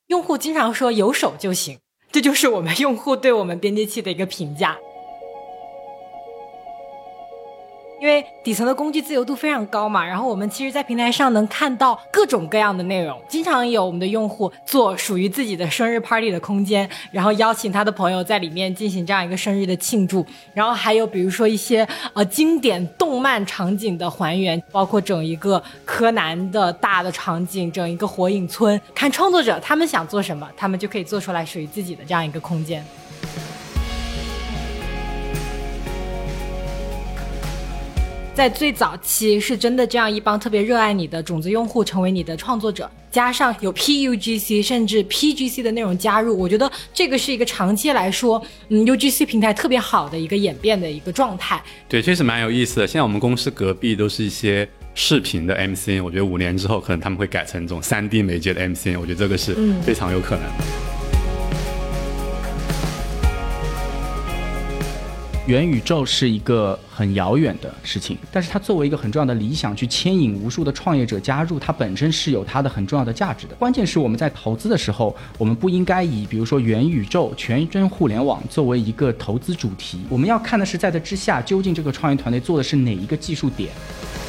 用户经常说有手就行，这就是我们用户对我们编辑器的一个评价。因为底层的工具自由度非常高嘛，然后我们其实在平台上能看到各种各样的内容，经常有我们的用户做属于自己的生日 party 的空间，然后邀请他的朋友在里面进行这样一个生日的庆祝，然后还有比如说一些经典动漫场景的还原，包括整一个柯南的大的场景，整一个火影村，看创作者他们想做什么，他们就可以做出来属于自己的这样一个空间。在最早期是真的这样一帮特别热爱你的种子用户成为你的创作者，加上有 PUGC 甚至 PGC 的内容加入，我觉得这个是一个长期来说UGC 平台特别好的一个演变的一个状态。 对，确实蛮有意思的。现在我们公司隔壁都是一些视频的 MCN， 我觉得5年之后可能他们会改成这种 3D 媒介的 MCN， 我觉得这个是非常有可能的。 元宇宙是一个很遥远的事情，但是它作为一个很重要的理想去牵引无数的创业者加入，它本身是有它的很重要的价值的。关键是我们在投资的时候，我们不应该以比如说元宇宙、全真互联网作为一个投资主题，我们要看的是在这之下究竟这个创业团队做的是哪一个技术点。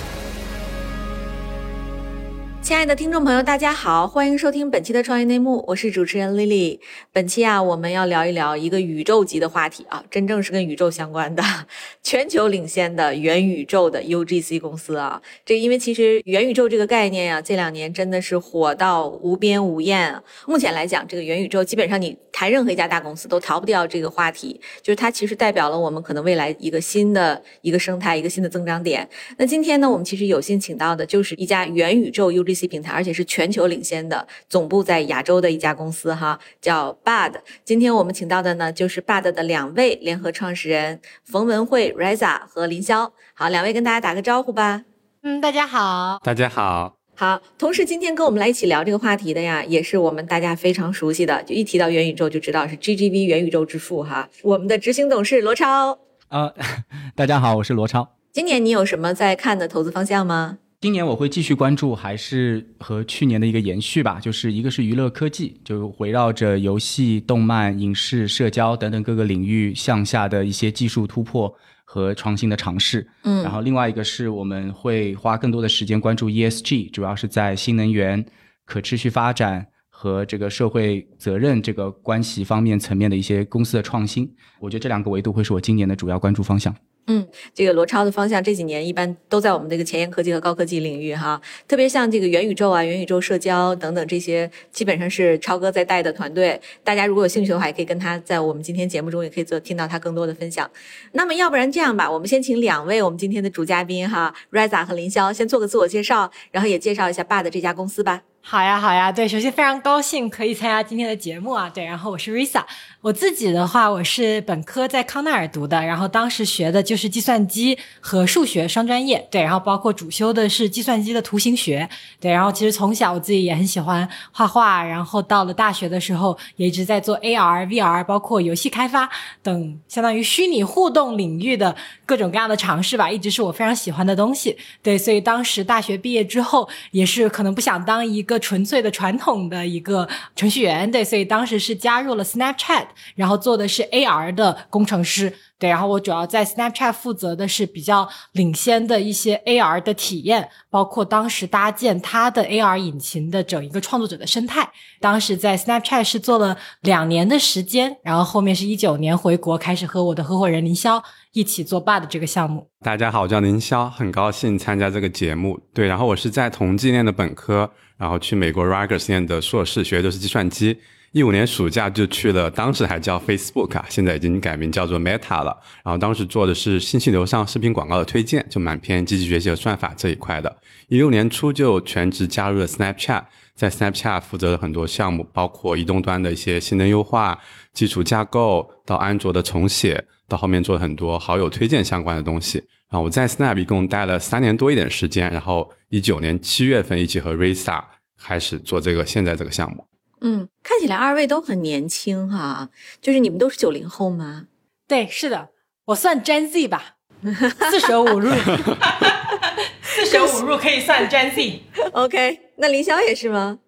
亲爱的听众朋友大家好，欢迎收听本期的创业内幕，我是主持人 Lily。 本期我们要聊一聊一个宇宙级的话题真正是跟宇宙相关的全球领先的元宇宙的 UGC 公司这个因为其实元宇宙这个概念这2年真的是火到无边无厌目前来讲，这个元宇宙基本上你谈任何一家大公司都逃不掉这个话题，就是它其实代表了我们可能未来一个新的一个生态，一个新的增长点。那今天呢，我们其实有幸请到的就是一家元宇宙 UGC平台，而且是全球领先的，总部在亚洲的一家公司叫 Bud。 今天我们请到的呢就是 Bud 的2位联合创始人冯文慧 Reza 和林霄。好，2位跟大家打个招呼吧。 大家好。 大家好。 好，同时今天跟我们来一起聊这个话题的也是我们大家非常熟悉的，就一提到元宇宙就知道是 GGV 元宇宙之父我们的执行董事罗超。 大家好，我是罗超。 今年你有什么在看的投资方向吗？ 今年我会继续关注，还是和去年的一个延续吧，就是一个是娱乐科技，就围绕着游戏、动漫、影视、社交等等各个领域向下的一些技术突破和创新的尝试。然后另外一个是我们会花更多的时间关注 ESG， 主要是在新能源、可持续发展和这个社会责任这个关系方面层面的一些公司的创新。我觉得这2个维度会是我今年的主要关注方向。 这个罗超的方向这几年一般都在我们这个前沿科技和高科技领域特别像这个元宇宙元宇宙社交等等，这些基本上是超哥在带的团队。大家如果有兴趣的话，也可以跟他在我们今天节目中也可以听到他更多的分享。那么要不然这样吧，我们先请2位我们今天的主嘉宾Reza 和林霄先做个自我介绍，然后也介绍一下 Bud 这家公司吧。 好呀，对，首先非常高兴可以参加今天的节目对，然后我是 Reza。 我自己的话，我是本科在康奈尔读的，然后当时学的就是计算机和数学双专业，对，然后包括主修的是计算机的图形学，对，然后其实从小我自己也很喜欢画画，然后到了大学的时候也一直在做 AR、VR， 包括游戏开发等相当于虚拟互动领域的各种各样的尝试吧，一直是我非常喜欢的东西，对，所以当时大学毕业之后也是可能不想当一个纯粹的传统的一个程序员，对，所以当时是加入了 Snapchat， 然后做的是 AR 的工程师，对，然后我主要在 Snapchat 负责的是比较领先的一些 AR 的体验，包括当时搭建它的 AR 引擎的整一个创作者的生态。当时在 Snapchat 是做了2年的时间，然后后面是19年回国开始和我的合伙人林霄一起做 Bud 这个项目。 大家好，我叫林霄，很高兴参加这个节目。对，然后我是在同济念的本科，然后去美国 Rutgers 念的硕士，学的都是计算机。15年暑假就去了，当时还叫 Facebook 现在已经改名叫做 Meta 了。然后当时做的是信息流上视频广告的推荐，就蛮偏机器学习和算法这一块的。16年初就全职加入了 Snapchat， 在 Snapchat 负责了很多项目，包括移动端的一些性能优化、基础架构，到安卓的重写，到后面做了很多好友推荐相关的东西。然后我在 Snap 一共待了3年多一点时间，然后19年7月份一起和 Reza 开始做现在这个项目。 看起来2位都很年轻就是你们都是90后吗？ 对，是的，我算 Gen Z 吧，4舍5入4舍5入可以算 Gen Z。 OK， 那林霄也是吗？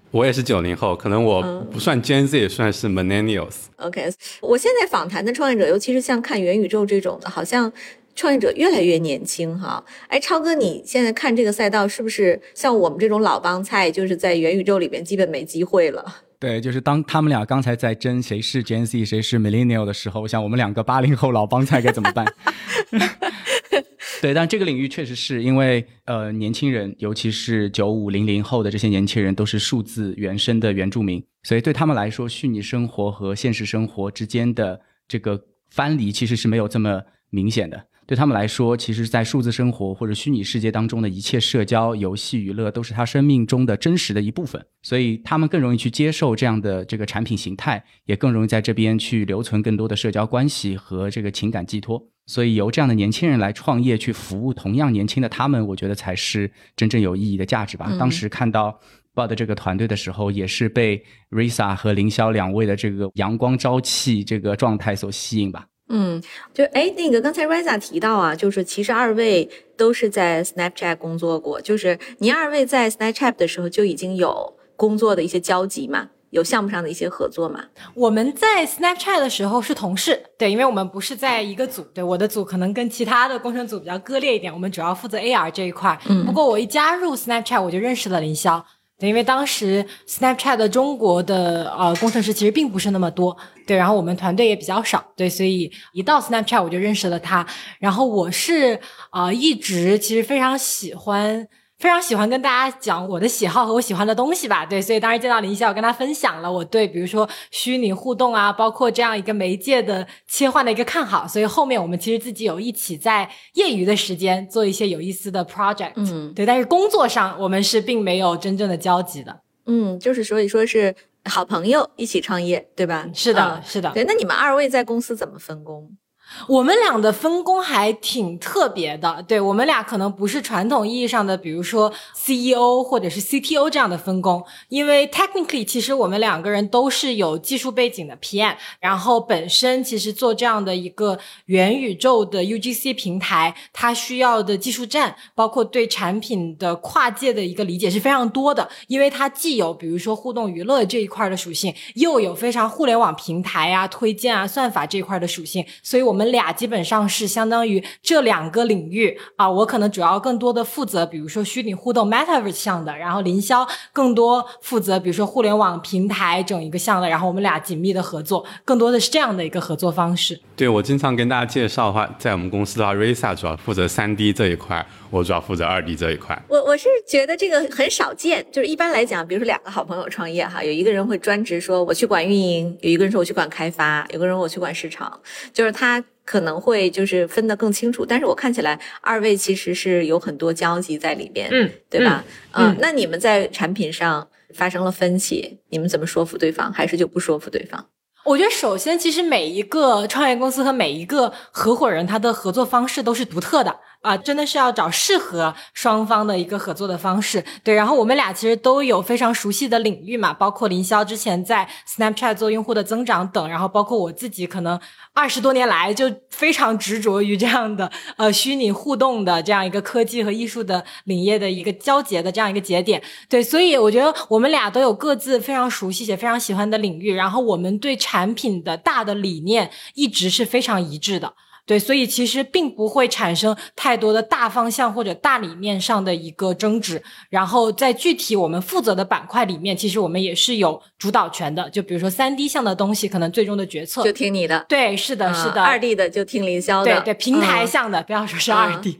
我也是90后，可能我不算 Gen Z，也算是 Millennials。 OK， 我现在访谈的创业者，尤其是像看元宇宙这种的，好像创业者越来越年轻哈。哎，超哥，你现在看这个赛道是不是像我们这种老帮菜，就是在元宇宙里边基本没机会了？ 对，就是当他们俩刚才在争谁是 Gen Z 谁是 Millennial 的时候，我想我们2个80后老帮菜该怎么办？对，但这个领域确实是因为年轻人，尤其是95、00后的这些年轻人都是数字原生的原住民，所以对他们来说，虚拟生活和现实生活之间的这个藩篱其实是没有这么明显的。对他们来说，其实在数字生活或者虚拟世界当中的一切社交、游戏、娱乐都是他生命中的真实的一部分，所以他们更容易去接受这样的这个产品形态，也更容易在这边去留存更多的社交关系和这个情感寄托。所以由这样的年轻人来创业，去服务同样年轻的他们，我觉得才是真正有意义的价值吧。当时看到 Bud 这个团队的时候，也是被 Risa 和凌霄2位的这个阳光朝气这个状态所吸引吧。 那个刚才 Risa 提到啊，就是其实2位都是在 Snapchat 工作过，就是您2位在 Snapchat 的时候就已经有工作的一些交集嘛？有项目上的一些合作吗？ 我们在 Snapchat 的时候是同事，对，因为我们不是在一个组，对，我的组可能跟其他的工程组比较割裂一点，我们主要负责 AR 这一块。不过我一加入 Snapchat 我就认识了凌霄，对，因为当时 Snapchat 的中国的工程师其实并不是那么多，对，然后我们团队也比较少，对，所以一到 Snapchat 我就认识了他。然后我是一直其实非常喜欢跟大家讲我的喜好和我喜欢的东西吧，对，所以当时见到凌霄，我跟他分享了我对比如说虚拟互动啊，包括这样一个媒介的切换的一个看好，所以后面我们其实自己有一起在业余的时间做一些有意思的 project，对，但是工作上我们是并没有真正的交集的。 就是所以说是好朋友一起创业，对吧？ 是的，是的。 对，那你们2位在公司怎么分工？ 我们俩的分工还挺特别的，对，我们俩可能不是传统意义上的比如说 CEO 或者是 CTO 这样的分工，因为 technically 其实我们2个人都是有技术背景的 PM， 然后本身其实做这样的一个元宇宙的 UGC 平台，它需要的技术栈包括对产品的跨界的一个理解是非常多的，因为它既有比如说互动娱乐这一块的属性，又有非常互联网平台啊、推荐啊、算法这一块的属性，所以我们俩基本上是相当于这2个领域我可能主要更多的负责比如说虚拟互动 Metaverse 项的，然后凌霄更多负责比如说互联网平台整一个项的，然后我们俩紧密的合作，更多的是这样的一个合作方式。 对，我经常跟大家介绍的话，在我们公司的话 Risa 主要负责 3D 这一块，我主要负责2D 这一块。 我是觉得这个很少见，就是一般来讲比如说2个好朋友创业哈，有一个人会专职说我去管运营，有一个人说我去管开发，有个人我去管市场，就是他可能会就是分得更清楚，但是我看起来2位其实是有很多交集在里边，对吧？那你们在产品上发生了分歧，你们怎么说服对方，还是就不说服对方？ 我觉得首先其实每一个创业公司和每一个合伙人他的合作方式都是独特的真的是要找适合双方的一个合作的方式。对，然后我们俩其实都有非常熟悉的领域嘛，包括凌霄之前在 Snapchat 做用户的增长等，然后包括我自己可能20多年来就非常执着于这样的虚拟互动的这样一个科技和艺术的领域的一个交结的这样一个节点。对，所以我觉得我们俩都有各自非常熟悉且非常喜欢的领域，然后我们对产品的大的理念一直是非常一致的。对，所以其实并不会产生太多的大方向或者大理念上的一个争执，然后在具体我们负责的板块里面，其实我们也是有主导权的，就比如说 3D 项的东西可能最终的决策就听你的。 对，是的是的。 2D 的就听凌霄的。 对对，平台项的不要说是2D。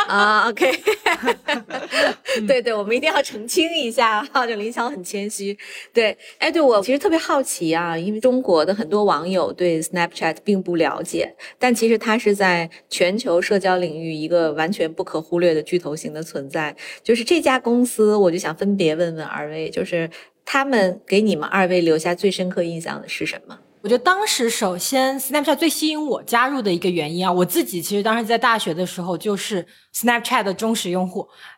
OK 对对，我们一定要澄清一下就凌霄很谦虚。对，对，我其实特别好奇因为中国的很多网友对 Snapchat 并不了解，但其实它是在全球社交领域一个完全不可忽略的巨头型的存在。就是这家公司，我就想分别问问2位，就是他们给你们2位留下最深刻印象的是什么？ 我觉得当时首先 Snapchat 最吸引我加入的一个原因我自己其实当时在大学的时候就是 Snapchat 的忠实用户，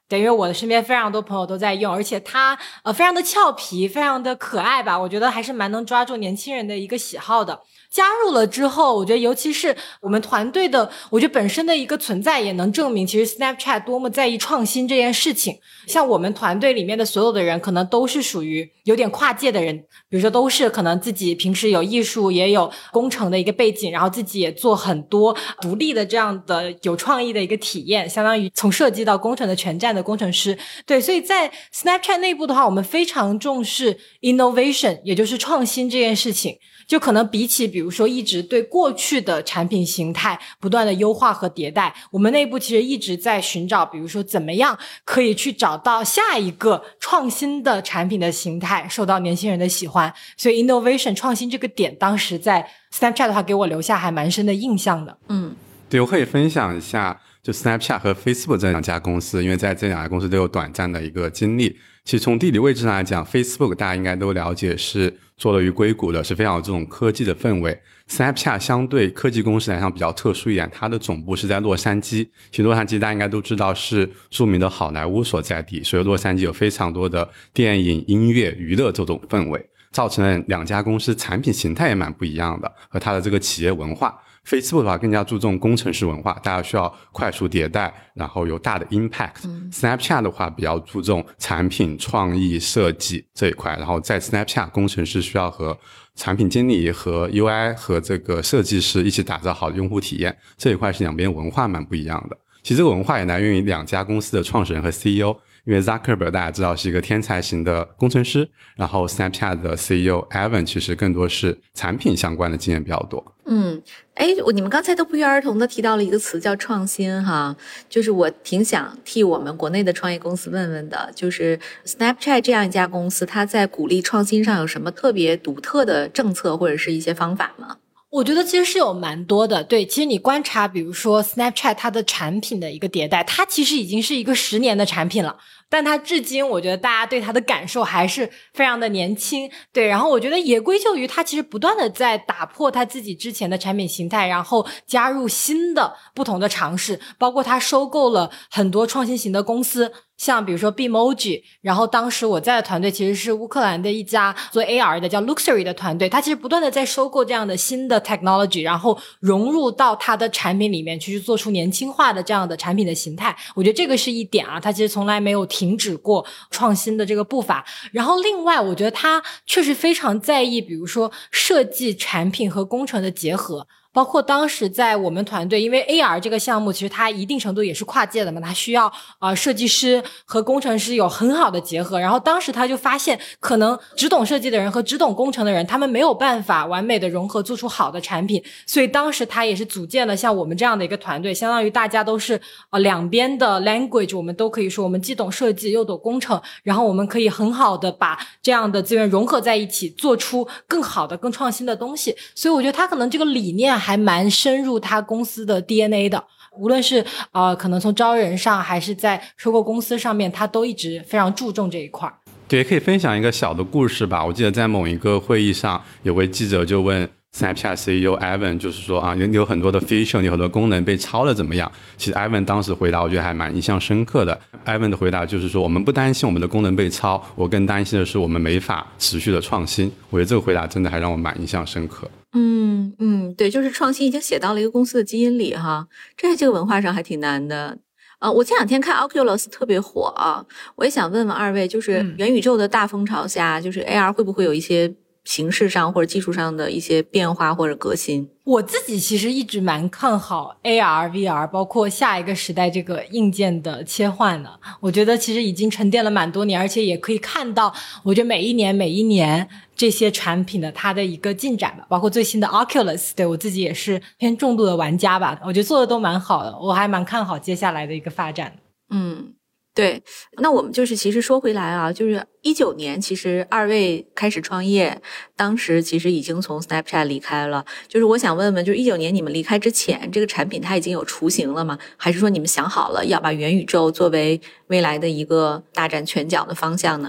对，因为我的身边非常多朋友都在用，而且它非常的俏皮，非常的可爱吧，我觉得还是蛮能抓住年轻人的一个喜好的。加入了之后，我觉得尤其是我们团队的，我觉得本身的一个存在也能证明其实 Snapchat 多么在意创新这件事情。像我们团队里面的所有的人可能都是属于有点跨界的人，比如说都是可能自己平时有艺术也有工程的一个背景，然后自己也做很多独立的这样的有创意的一个体验，相当于从设计到工程的全站的工程师。对，所以在 Snapchat 内部的话，我们非常重视 innovation， 也就是创新这件事情。就可能比起比如说一直对过去的产品形态不断的优化和迭代，我们内部其实一直在寻找比如说怎么样可以去找到下一个创新的产品的形态受到年轻人的喜欢。所以 innovation 创新这个点当时在 Snapchat 的话给我留下还蛮深的印象的。 对，我可以分享一下就 Snapchat 和 Facebook 这两家公司，因为在这两家公司都有短暂的一个经历。其实从地理位置上来讲， Facebook 大家应该都了解是坐落于硅谷的，是非常有这种科技的氛围。 Snapchat 相对科技公司来讲比较特殊一点，它的总部是在洛杉矶。其实洛杉矶大家应该都知道是著名的好莱坞所在地，所以洛杉矶有非常多的电影、音乐、娱乐这种氛围，造成了两家公司产品形态也蛮不一样的，和它的这个企业文化。Facebook 的话更加注重工程师文化，大家需要快速迭代，然后有大的 impact。Snapchat 的话比较注重产品创意设计这一块，然后在 Snapchat 工程师需要和产品经理和 UI 和这个设计师一起打造好的用户体验，这一块是两边文化蛮不一样的。其实这个文化也来源于两家公司的创始人和 CEO， 因为 Zuckerberg 大家知道是一个天才型的工程师，然后 Snapchat 的 CEO Evan 其实更多是产品相关的经验比较多。 你们刚才都不约而同的提到了一个词叫创新哈，就是我挺想替我们国内的创业公司问问的，就是 Snapchat 这样一家公司，它在鼓励创新上有什么特别独特的政策或者是一些方法吗？ 我觉得其实是有蛮多的。对，其实你观察比如说 Snapchat 它的产品的一个迭代，它其实已经是一个10年的产品了，但它至今我觉得大家对它的感受还是非常的年轻。对，然后我觉得也归咎于它其实不断的在打破它自己之前的产品形态，然后加入新的不同的尝试，包括它收购了很多创新型的公司，像比如说 Bitmoji， 然后当时我在的团队其实是乌克兰的一家做 AR 的叫 Luxury 的团队，它其实不断的在收购这样的新的 technology， 然后融入到它的产品里面去做出年轻化的这样的产品的形态。我觉得这个是一点啊，它其实从来没有停止过创新的这个步伐。然后另外我觉得它确实非常在意比如说设计产品和工程的结合，包括当时在我们团队，因为 AR 这个项目其实它一定程度也是跨界的嘛，它需要设计师和工程师有很好的结合。然后当时他就发现可能只懂设计的人和只懂工程的人他们没有办法完美的融合做出好的产品，所以当时他也是组建了像我们这样的一个团队，相当于大家都是两边的 language 我们都可以说我们既懂设计又懂工程，然后我们可以很好的把这样的资源融合在一起，做出更好的更创新的东西。所以我觉得他可能这个理念还蛮深入他公司的 DNA 的，无论是可能从招人上还是在收购公司上面，他都一直非常注重这一块。 对，可以分享一个小的故事吧。我记得在某一个会议上，有位记者就问 Snapchat CEO Evan， 就是说有很多的 feature， 有很多功能被抄了怎么样？其实 Evan 当时回答我觉得还蛮印象深刻的。Evan 的回答就是说，我们不担心我们的功能被抄，我更担心的是我们没法持续的创新。我觉得这个回答真的还让我蛮印象深刻。 对，就是创新已经写到了一个公司的基因里哈，这个文化上还挺难的。我前两天看 Oculus 特别火啊，我也想问问二位，就是元宇宙的大风潮下，就是 AR 会不会有一些形式上或者技术上的一些变化或者革新？ 我自己其实一直蛮看好 AR、VR， 包括下一个时代这个硬件的切换的。我觉得其实已经沉淀了蛮多年，而且也可以看到，我觉得每一年这些产品的它的一个进展吧，包括最新的 Oculus， 对我自己也是偏重度的玩家吧，我觉得做的都蛮好的，我还蛮看好接下来的一个发展。 对，那我们就是其实说回来啊，就是19年其实二位开始创业，当时其实已经从 Snapchat 离开了，就是我想问问，就是19年你们离开之前，这个产品它已经有雏形了吗？还是说你们想好了要把元宇宙作为未来的一个大展拳脚的方向呢？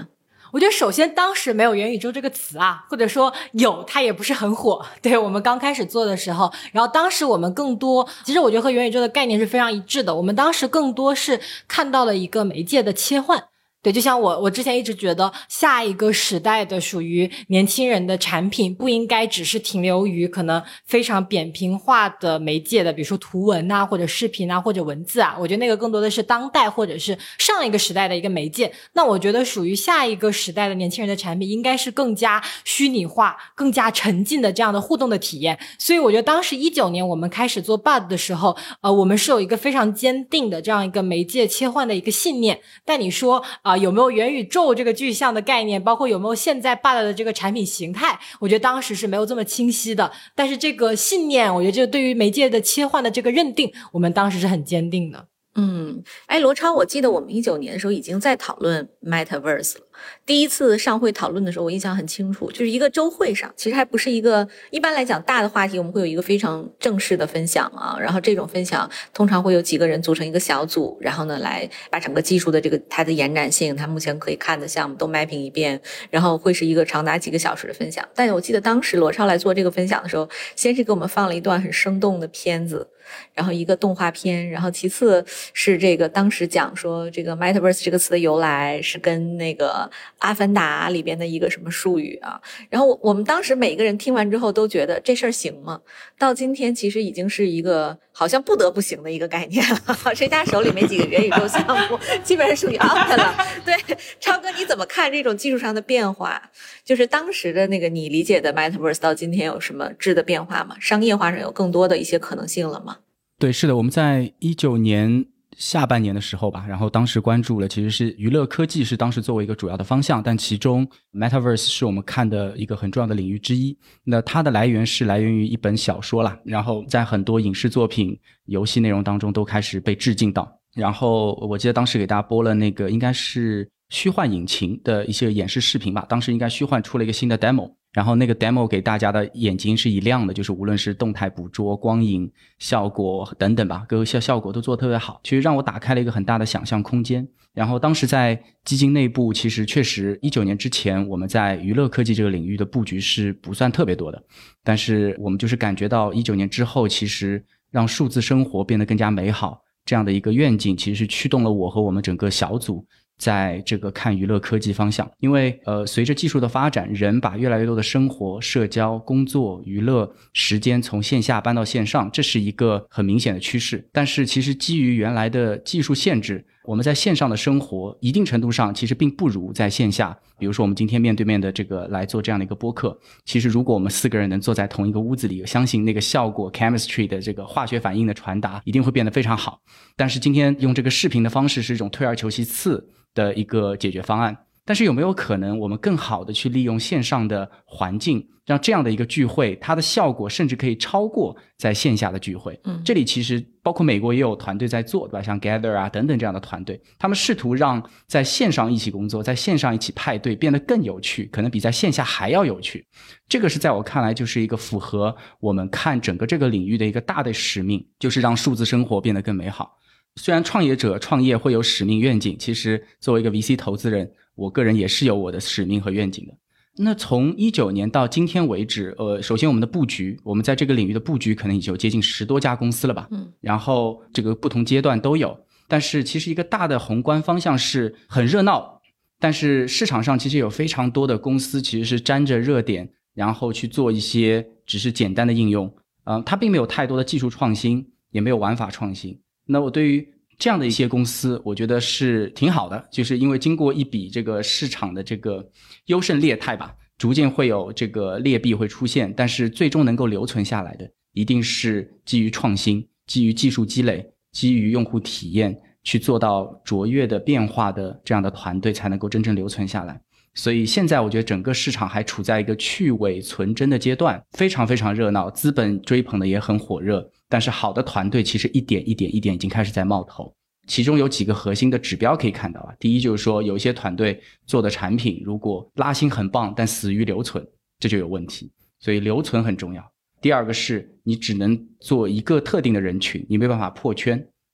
我觉得首先当时没有元宇宙这个词啊，或者说有它也不是很火。对，我们刚开始做的时候，然后当时我们更多，其实我觉得和元宇宙的概念是非常一致的，我们当时更多是看到了一个媒介的切换。对，就像我之前一直觉得下一个时代的属于年轻人的产品不应该只是停留于可能非常扁平化的媒介的，比如说图文啊或者视频啊或者文字啊，我觉得那个更多的是当代或者是上一个时代的一个媒介。那我觉得属于下一个时代的年轻人的产品应该是更加虚拟化更加沉浸的这样的互动的体验。所以我觉得当时19年我们开始做 Bud 的时候我们是有一个非常坚定的这样一个媒介切换的一个信念。但你说有没有元宇宙这个具象的概念，包括有没有现在 Bud 的这个产品形态，我觉得当时是没有这么清晰的。但是这个信念，我觉得这对于媒介的切换的这个认定，我们当时是很坚定的。 罗超，我记得我们19年的时候已经在讨论 Metaverse 了。第一次上会讨论的时候，我印象很清楚，就是一个周会上，其实还不是一个一般来讲大的话题，我们会有一个非常正式的分享啊，然后这种分享通常会有几个人组成一个小组，然后呢来把整个技术的这个它的延展性，它目前可以看的项目都 mapping 一遍，然后会是一个长达几个小时的分享。但我记得当时罗超来做这个分享的时候，先是给我们放了一段很生动的片子，然后一个动画片，然后其次是这个当时讲说这个 Metaverse 这个词的由来是跟那个阿凡达里边的一个什么术语啊，然后我们当时每个人听完之后都觉得这事儿行吗？到今天其实已经是一个好像不得不行的一个概念了，谁家手里没几个元宇宙项目基本上属于 out 了。对，超哥你怎么看这种技术上的变化？就是当时的那个你理解的 Metaverse 到今天有什么质的变化吗？商业化上有更多的一些可能性了吗？ 对，是的，我们在19年下半年的时候吧，然后当时关注了其实是娱乐科技是当时作为一个主要的方向，但其中 Metaverse 是我们看的一个很重要的领域之一。那它的来源于一本小说啦，然后在很多影视作品游戏内容当中都开始被致敬到。然后我记得当时给大家播了那个应该是虚幻引擎的一些演示视频吧，当时应该虚幻出了一个新的 demo， 然后那个 demo 给大家的眼睛是一亮的，就是无论是动态捕捉、光影效果等等吧，各个效果都做得特别好，其实让我打开了一个很大的想象空间。然后当时在基金内部其实确实19年之前我们在娱乐科技这个领域的布局是不算特别多的，但是我们就是感觉到19年之后其实让数字生活变得更加美好这样的一个愿景，其实是驱动了我和我们整个小组在这个看娱乐科技方向。因为随着技术的发展，人把越来越多的生活、社交、工作、娱乐时间从线下搬到线上，这是一个很明显的趋势。但是其实基于原来的技术限制，我们在线上的生活一定程度上其实并不如在线下。比如说我们今天面对面的这个来做这样的一个播客，其实如果我们4个人能坐在同一个屋子里，相信那个效果 chemistry 的这个化学反应的传达一定会变得非常好。但是今天用这个视频的方式是一种退而求其次的一个解决方案。但是有没有可能我们更好的去利用线上的环境，让这样的一个聚会它的效果甚至可以超过在线下的聚会？这里其实包括美国也有团队在做，对吧？像 Gather 啊等等这样的团队，他们试图让在线上一起工作，在线上一起派对变得更有趣，可能比在线下还要有趣。这个是在我看来就是一个符合我们看整个这个领域的一个大的使命，就是让数字生活变得更美好。虽然创业者创业会有使命愿景，其实作为一个 VC 投资人，我个人也是有我的使命和愿景的。那从19年到今天为止，首先我们的布局，我们在这个领域的布局可能已经有接近10多家公司了吧，然后这个不同阶段都有。但是其实一个大的宏观方向是很热闹，但是市场上其实有非常多的公司其实是沾着热点，然后去做一些只是简单的应用，它并没有太多的技术创新，也没有玩法创新。那我对于这样的一些公司我觉得是挺好的，就是因为经过一笔这个市场的这个优胜劣汰吧，逐渐会有这个劣币会出现，但是最终能够留存下来的一定是基于创新、基于技术积累、基于用户体验去做到卓越的变化的这样的团队才能够真正留存下来。所以现在我觉得整个市场还处在一个去伪存真的阶段，非常非常热闹，资本追捧的也很火热，但是好的团队其实一点一点已经开始在冒头。其中有几个核心的指标可以看到啊，第一就是说有一些团队做的产品如果拉新很棒但死于留存，这就有问题，所以留存很重要。第二个是你只能做一个特定的人群，你没办法破圈，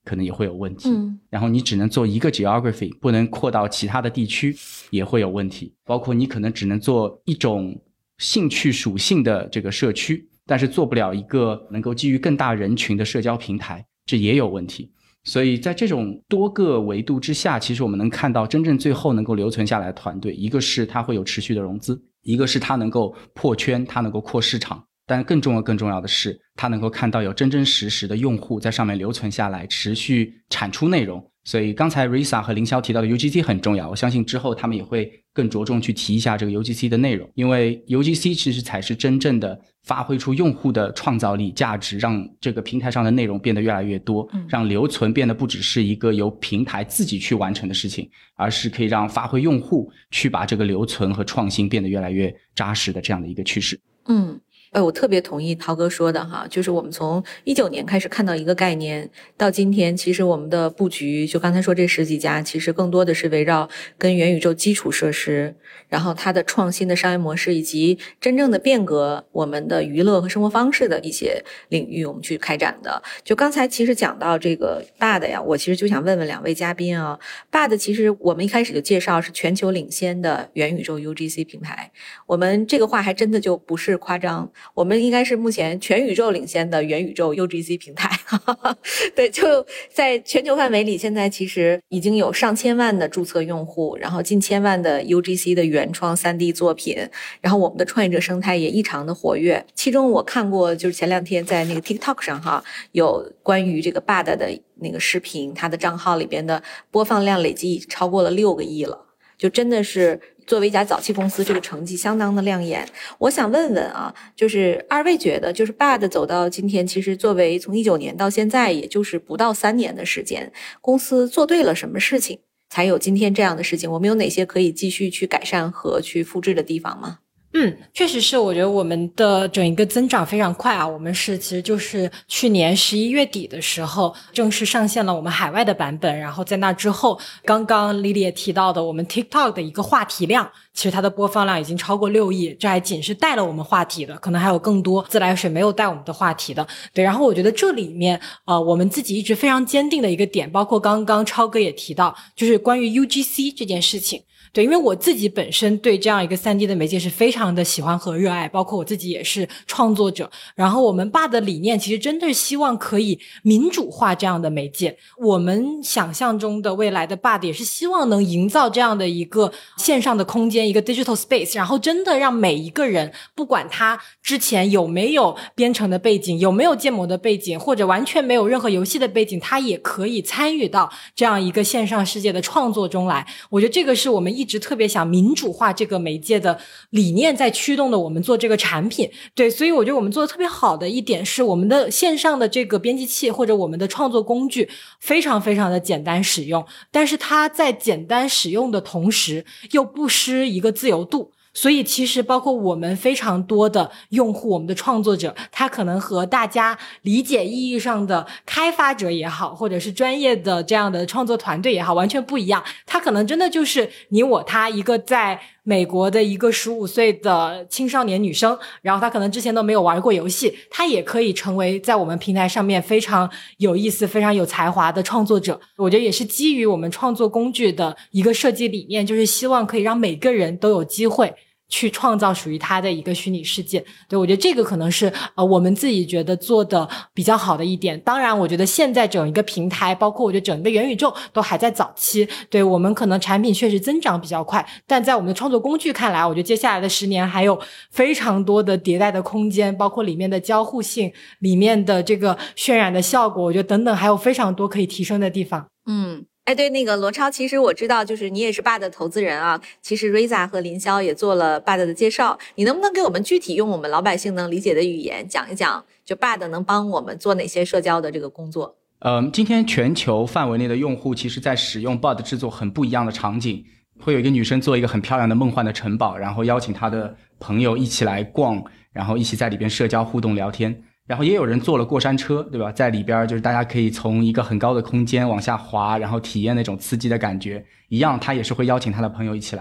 可能也会有问题。然后你只能做一个 geography， 不能扩到其他的地区，也会有问题。包括你可能只能做一种兴趣属性的这个社区，但是做不了一个能够基于更大人群的社交平台，这也有问题。所以在这种多个维度之下，其实我们能看到真正最后能够留存下来的团队，一个是它会有持续的融资，一个是它能够破圈，它能够扩市场，但更重要的是它能够看到有真真实实的用户在上面留存下来，持续产出内容。所以刚才 Risa 和凌霄提到的 UGC 很重要，我相信之后他们也会更着重去提一下这个 UGC 的内容，因为 UGC 其实才是真正的发挥出用户的创造力价值，让这个平台上的内容变得越来越多，让留存变得不只是一个由平台自己去完成的事情，而是可以让发挥用户去把这个留存和创新变得越来越扎实的这样的一个趋势。 我特别同意涛哥说的哈，就是我们从19年开始看到一个概念，到今天其实我们的布局就刚才说这10几家，其实更多的是围绕跟元宇宙基础设施，然后它的创新的商业模式，以及真正的变革我们的娱乐和生活方式的一些领域我们去开展的。就刚才其实讲到这个 BAD 呀，我其实就想问问2位嘉宾啊， BAD 其实我们一开始就介绍是全球领先的元宇宙 UGC 平台，我们这个话还真的就不是夸张，我们应该是目前全宇宙领先的元宇宙 UGC 平台对，就在全球范围里，现在其实已经有上千万的注册用户，然后近千万的 UGC 的原创 3D 作品，然后我们的创业者生态也异常的活跃。其中我看过就是前2天在那个 TikTok 上哈，有关于这个 BAD 的那个视频，它的账号里边的播放量累计超过了6个亿了，就真的是作为一家早期公司，这个成绩相当的亮眼。我想问问啊，就是2位觉得，就是 BAD 走到今天，其实作为从19年到现在，也就是不到3年的时间，公司做对了什么事情，才有今天这样的事情？我们有哪些可以继续去改善和去复制的地方吗？ 确实是，我觉得我们的整一个增长非常快啊。我们其实就是去年11月底的时候正式上线了我们海外的版本，然后在那之后，刚刚 Lily 也提到的我们 TikTok 的一个话题量，其实它的播放量已经超过6亿，这还仅是带了我们话题的，可能还有更多自来水没有带我们的话题的。对，然后我觉得这里面我们自己一直非常坚定的一个点，包括刚刚超哥也提到，就是关于 UGC 这件事情。对，因为我自己本身对这样一个 3D 的媒介是非常的喜欢和热爱，包括我自己也是创作者。然后我们BAD的理念其实真的是希望可以民主化这样的媒介。我们想象中的未来的BAD也是希望能营造这样的一个线上的空间，一个 digital space， 然后真的让每一个人，不管他之前有没有编程的背景，有没有建模的背景，或者完全没有任何游戏的背景，他也可以参与到这样一个线上世界的创作中来。我觉得这个是我们一直特别想民主化这个媒介的理念在驱动的我们做这个产品。对，所以我觉得我们做的特别好的一点是我们的线上的这个编辑器或者我们的创作工具非常非常的简单使用，但是它在简单使用的同时又不失一个自由度。所以其实包括我们非常多的用户，我们的创作者，他可能和大家理解意义上的开发者也好，或者是专业的这样的创作团队也好，完全不一样。他可能真的就是你我他，一个在美国的一个15岁的青少年女生，然后她可能之前都没有玩过游戏，她也可以成为在我们平台上面非常有意思非常有才华的创作者。我觉得也是基于我们创作工具的一个设计理念，就是希望可以让每个人都有机会去创造属于他的一个虚拟世界。对，我觉得这个可能是我们自己觉得做的比较好的一点。当然我觉得现在整一个平台，包括我觉得整个元宇宙都还在早期，对，我们可能产品确实增长比较快，但在我们的创作工具看来，我觉得接下来的10年还有非常多的迭代的空间，包括里面的交互性，里面的这个渲染的效果，我觉得等等还有非常多可以提升的地方。 对，那个罗超，其实我知道就是你也是BAD的投资人啊，其实 Risa 和林霄也做了BAD的介绍，你能不能给我们具体用我们老百姓能理解的语言讲一讲，就BAD能帮我们做哪些社交的这个工作？ 今天全球范围内的用户其实在使用 BAD 制作很不一样的场景，会有一个女生做一个很漂亮的梦幻的城堡，然后邀请她的朋友一起来逛，然后一起在里边社交互动聊天。然后也有人做了过山车，对吧？在里边就是大家可以从一个很高的空间往下滑，然后体验那种刺激的感觉，一样他也是会邀请他的朋友一起来。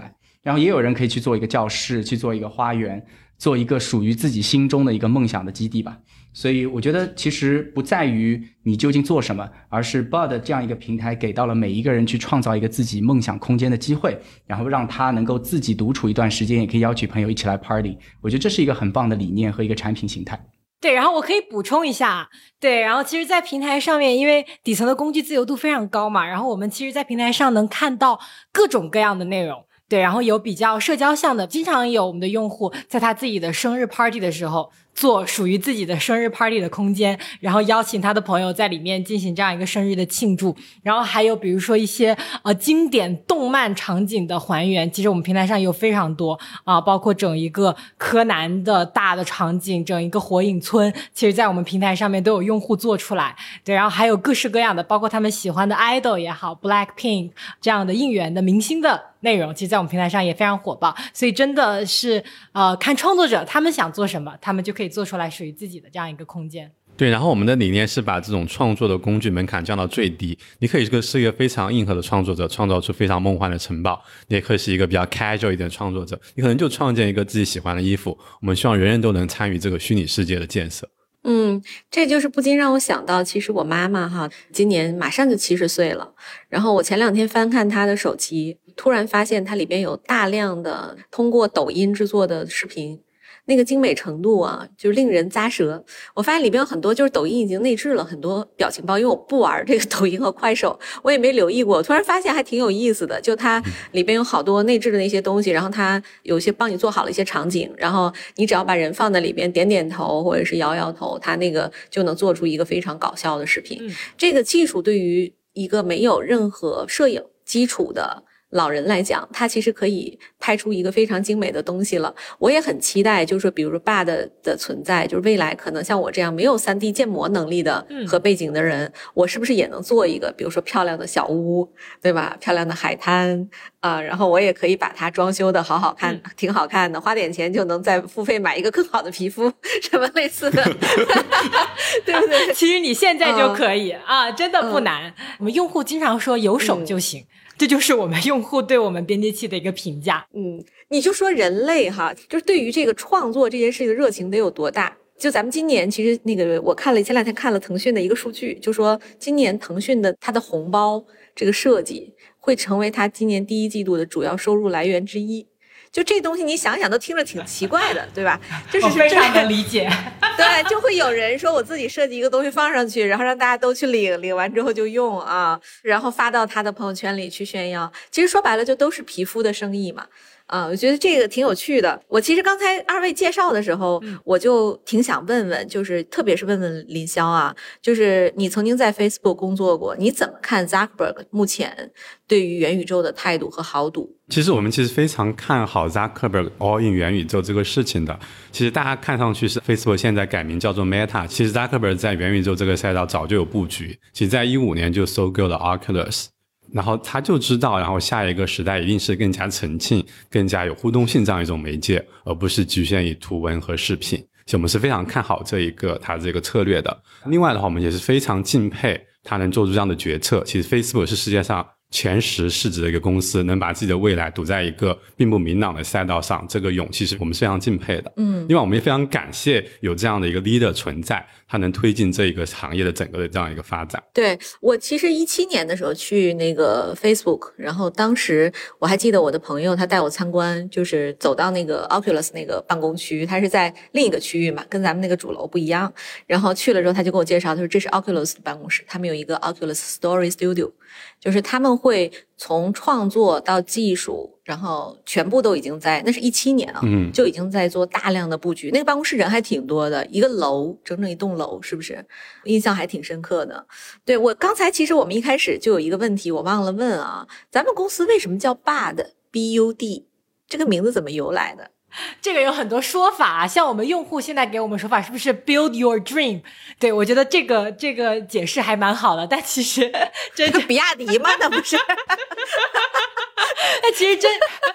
然后也有人可以去做一个教室，去做一个花园，做一个属于自己心中的一个梦想的基地吧。所以我觉得其实不在于你究竟做什么，而是 Bud 这样一个平台给到了每一个人去创造一个自己梦想空间的机会，然后让他能够自己独处一段时间，也可以邀请朋友一起来 party。 我觉得这是一个很棒的理念和一个产品形态。 对，然后我可以补充一下，对，然后其实在平台上面，因为底层的工具自由度非常高嘛，然后我们其实在平台上能看到各种各样的内容。对，然后有比较社交向的，经常有我们的用户在他自己的生日 party 的时候做属于自己的生日 party 的空间，然后邀请他的朋友在里面进行这样一个生日的庆祝。然后还有比如说一些经典动漫场景的还原，其实我们平台上有非常多包括整一个柯南的大的场景，整一个火影村，其实在我们平台上面都有用户做出来。对，然后还有各式各样的，包括他们喜欢的 idol 也好， Blackpink 这样的应援的明星的内容，其实在我们平台上也非常火爆。所以真的是看创作者他们想做什么，他们就可以做出来属于自己的这样一个空间。 对，然后我们的理念是把这种创作的工具门槛降到最低。你可以是一个非常硬核的创作者，创造出非常梦幻的城堡，你也可以是一个比较 casual 一点的创作者，你可能就创建一个自己喜欢的衣服。我们希望人人都能参与这个虚拟世界的建设。 这就是不禁让我想到，其实我妈妈今年马上就70岁了，然后我前2天翻看她的手机，突然发现它里边有大量的通过抖音制作的视频，那个精美程度就是令人咂舌。我发现里边有很多就是抖音已经内置了很多表情包，因为我不玩这个抖音和快手，我也没留意过，突然发现还挺有意思的。就它里边有好多内置的那些东西，然后它有些帮你做好了一些场景，然后你只要把人放在里边点点头或者是摇摇头，它那个就能做出一个非常搞笑的视频。这个技术对于一个没有任何摄影基础的老人来讲，他其实可以拍出一个非常精美的东西了。我也很期待，就是说比如说 Bud 的存在，就是未来可能像我这样没有 3D 建模能力的和背景的人，我是不是也能做一个比如说漂亮的小屋，对吧，漂亮的海滩然后我也可以把它装修的好好看，挺好看的，花点钱就能再付费买一个更好的皮肤，什么类似的对不对？ 其实你现在就可以真的不难。我们用户经常说有手就行，这就是我们用户对我们编辑器的一个评价。 你就说人类就是对于这个创作这件事情的热情得有多大。就咱们今年其实那个我前2天看了腾讯的一个数据，就说今年腾讯的它的红包这个设计会成为它今年第1季度的主要收入来源之一。就这东西你想想都听着挺奇怪的，对吧？这是非常的理解对，就会有人说我自己设计一个东西放上去，然后让大家都去领完之后就用然后发到他的朋友圈里去炫耀。其实说白了就都是皮肤的生意嘛。我觉得这个挺有趣的。我其实刚才2位介绍的时候，我就挺想问问，就是特别是问问林霄就是你曾经在 Facebook 工作过，你怎么看 Zuckerberg 目前对于元宇宙的态度和豪赌？ 其实我们非常看好 Zuckerberg all in 元宇宙这个事情的。其实大家看上去是 Facebook 现在改名叫做 Meta， 其实 Zuckerberg 在元宇宙这个赛道早就有布局，其实在2015年就收购了 Oculus， 然后他就知道，然后下一个时代一定是更加沉浸、更加有互动性这样一种媒介，而不是局限于图文和视频。所以我们是非常看好他这个策略的。另外的话，我们也是非常敬佩他能做出这样的决策。其实 Facebook 是世界上前10市值的一个公司，能把自己的未来赌在一个并不明朗的赛道上，这个勇气是我们非常敬佩的。另外我们也非常感谢有这样的一个 leader 存在，他能推进这一个行业的整个的这样一个发展。 对，我其实17年的时候去那个 Facebook， 然后当时我还记得我的朋友他带我参观，就是走到那个 Oculus 那个办公区，他是在另一个区域嘛，跟咱们那个主楼不一样。然后去了之后他就跟我介绍，他说这是 Oculus 的办公室，他们有一个 Oculus Story Studio， 就是他们会从创作到技术，然后全部都已经在，那是17年就已经在做大量的布局。那个办公室人还挺多的，一个楼，整整一栋楼，是不是？印象还挺深刻的。对，我刚才其实我们一开始就有一个问题我忘了问咱们公司为什么叫 Bud BUD， 这个名字怎么由来的？ 这个有很多说法像我们用户现在给我们说法是不是 build your dream， 对，我觉得这个解释还蛮好的，但其实真的比亚迪嘛，那不是但其实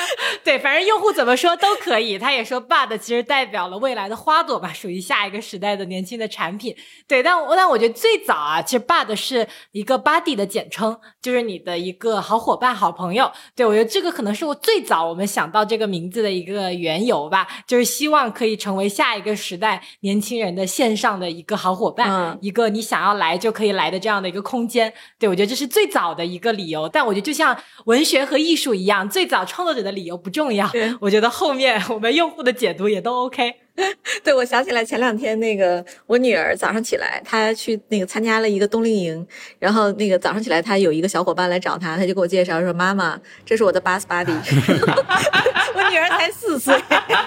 对，反正用户怎么说都可以。他也说 Bud 其实代表了未来的花朵吧，属于下一个时代的年轻的产品。对，但我觉得最早啊，其实 Bud 是一个 buddy 的简称，就是你的一个好伙伴、好朋友。对，我觉得这个可能是我最早我们想到这个名字的一个缘由吧，就是希望可以成为下一个时代年轻人的线上的一个好伙伴，一个你想要来就可以来的这样的一个空间。对，我觉得这是最早的一个理由。但我觉得就像文学和艺术一样，最早创作者的理由不重要，我觉得后面我们用户的解读也都 OK。 对，我想起来前2天那个我女儿早上起来，她去那个参加了一个冬令营，然后那个早上起来她有一个小伙伴来找她，她就给我介绍说妈妈，这是我的 bus buddy。 我女儿才4岁。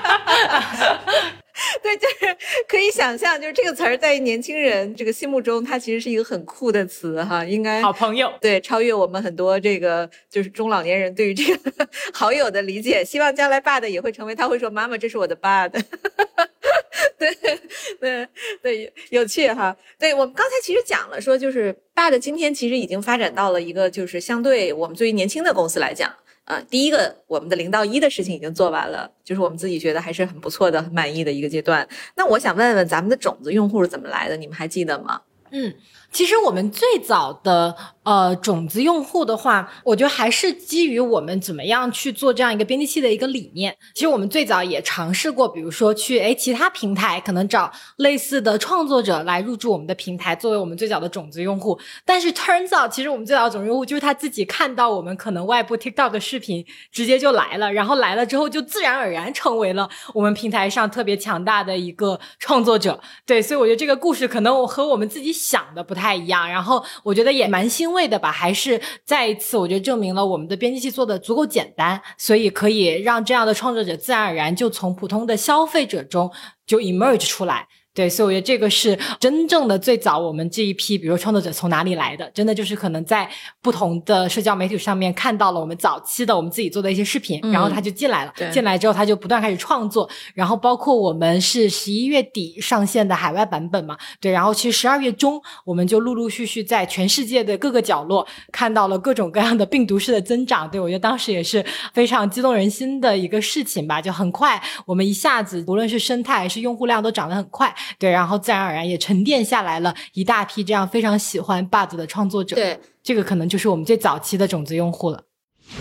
对，就是可以想象，就是这个词儿在年轻人这个心目中，它其实是一个很酷的词哈，应该好朋友， 对，超越我们很多这个就是中老年人对于这个好友的理解。希望将来 Bud 也会成为，他会说妈妈，这是我的 Bud。对对对，有趣哈。对，我们刚才其实讲了说，就是 Bud 今天其实已经发展到了一个就是相对我们对于年轻的公司来讲。第一个我们的0到1的事情已经做完了，就是我们自己觉得还是很不错的、很满意的一个阶段。那我想问问咱们的种子用户是怎么来的，你们还记得吗？ 其实我们最早的种子用户的话，我觉得还是基于我们怎么样去做这样一个编辑器的一个理念。其实我们最早也尝试过，比如说去其他平台可能找类似的创作者来入驻我们的平台，作为我们最早的种子用户。但是 turns out 其实我们最早的种子用户就是他自己看到我们可能外部 TikTok 的视频直接就来了，然后来了之后就自然而然成为了我们平台上特别强大的一个创作者。对，所以我觉得这个故事可能和我们自己想的不太一样，然后我觉得也蛮欣慰的吧，还是再一次我觉得证明了我们的编辑器做的足够简单，所以可以让这样的创作者自然而然就从普通的消费者中就 emerge 出来。对，所以我觉得这个是真正的最早我们这一批比如创作者从哪里来的，真的就是可能在不同的社交媒体上面看到了我们早期的我们自己做的一些视频，然后他就进来了，进来之后他就不断开始创作，然后包括我们是11月底上线的海外版本嘛，对，然后其实12月中我们就陆陆续续在全世界的各个角落看到了各种各样的病毒式的增长。对，我觉得当时也是非常激动人心的一个事情吧，就很快我们一下子无论是生态还是用户量都涨得很快。对，然后自然而然也沉淀下来了一大批这样非常喜欢 Bud 的创作者。 对， 这个可能就是我们最早期的种子用户了。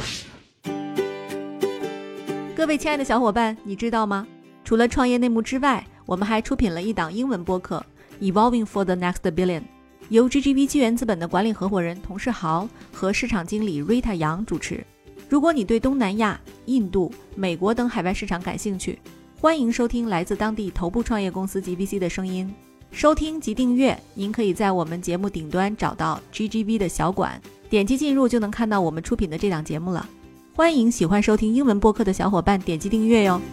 各位亲爱的小伙伴，你知道吗？除了创业内幕之外，我们还出品了一档英文播客 Evolving for the Next Billion， 由 GGV 纪元资本的管理合伙人童世豪和市场经理 Rita 杨主持。如果你对东南亚、印度、美国等海外市场感兴趣，欢迎收听来自当地头部创业公司 GVC 的声音。收听及订阅，您可以在我们节目顶端找到 GGV 的小馆，点击进入就能看到我们出品的这档节目了。欢迎喜欢收听英文播客的小伙伴点击订阅哟。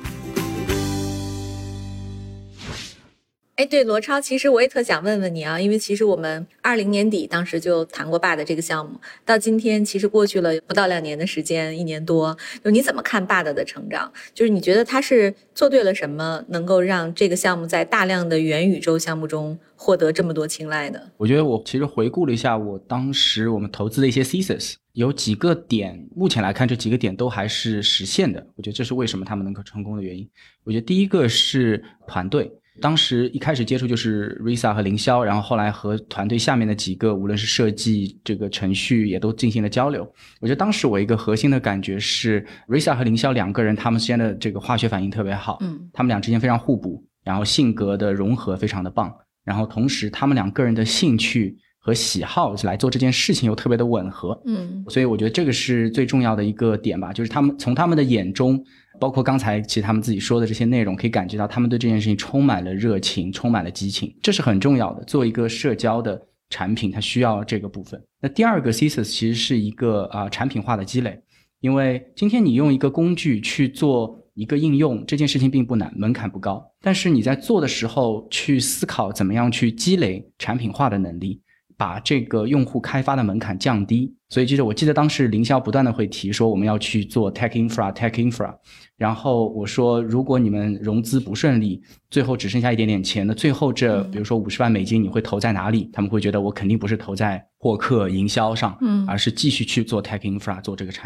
对，罗超，其实我也特想问问你啊，因为其实我们20年底当时就谈过 Bud 这个项目，到今天其实过去了不到2年的时间，1年多，就你怎么看 Bud 的成长？就是你觉得他是做对了什么，能够让这个项目在大量的元宇宙项目中获得这么多青睐的？ 我觉得我其实回顾了一下我当时我们投资的一些 thesis， 有几个点，目前来看这几个点都还是实现的，我觉得这是为什么他们能够成功的原因。我觉得第一个是团队，当时一开始接触就是 Risa 和凌霄，然后后来和团队下面的几个无论是设计这个程序也都进行了交流。我觉得当时我一个核心的感觉是 Risa 和凌霄两个人他们之间的这个化学反应特别好，他们俩之间非常互补，然后性格的融合非常的棒，然后同时他们两个人的兴趣和喜好来做这件事情又特别的吻合，所以我觉得这个是最重要的一个点吧，就是他们从他们的眼中，包括刚才其实他们自己说的这些内容，可以感觉到他们对这件事情充满了热情，充满了激情，这是很重要的。做一个社交的产品，它需要这个部分。那第二个 thesis 其实是一个产品化的积累，因为今天你用一个工具去做一个应用，这件事情并不难，门槛不高，但是你在做的时候去思考怎么样去积累产品化的能力，把这个用户开发的门槛降低。所以我记得当时凌霄不断的会提说我们要去做 tech infra， 然后我说如果你们融资不顺利，最后只剩下一点点钱，那最后这比如说50万美金你会投在哪里？他们会觉得我肯定不是投在获客营销上，而是继续去做 tech infra， 做这个产品。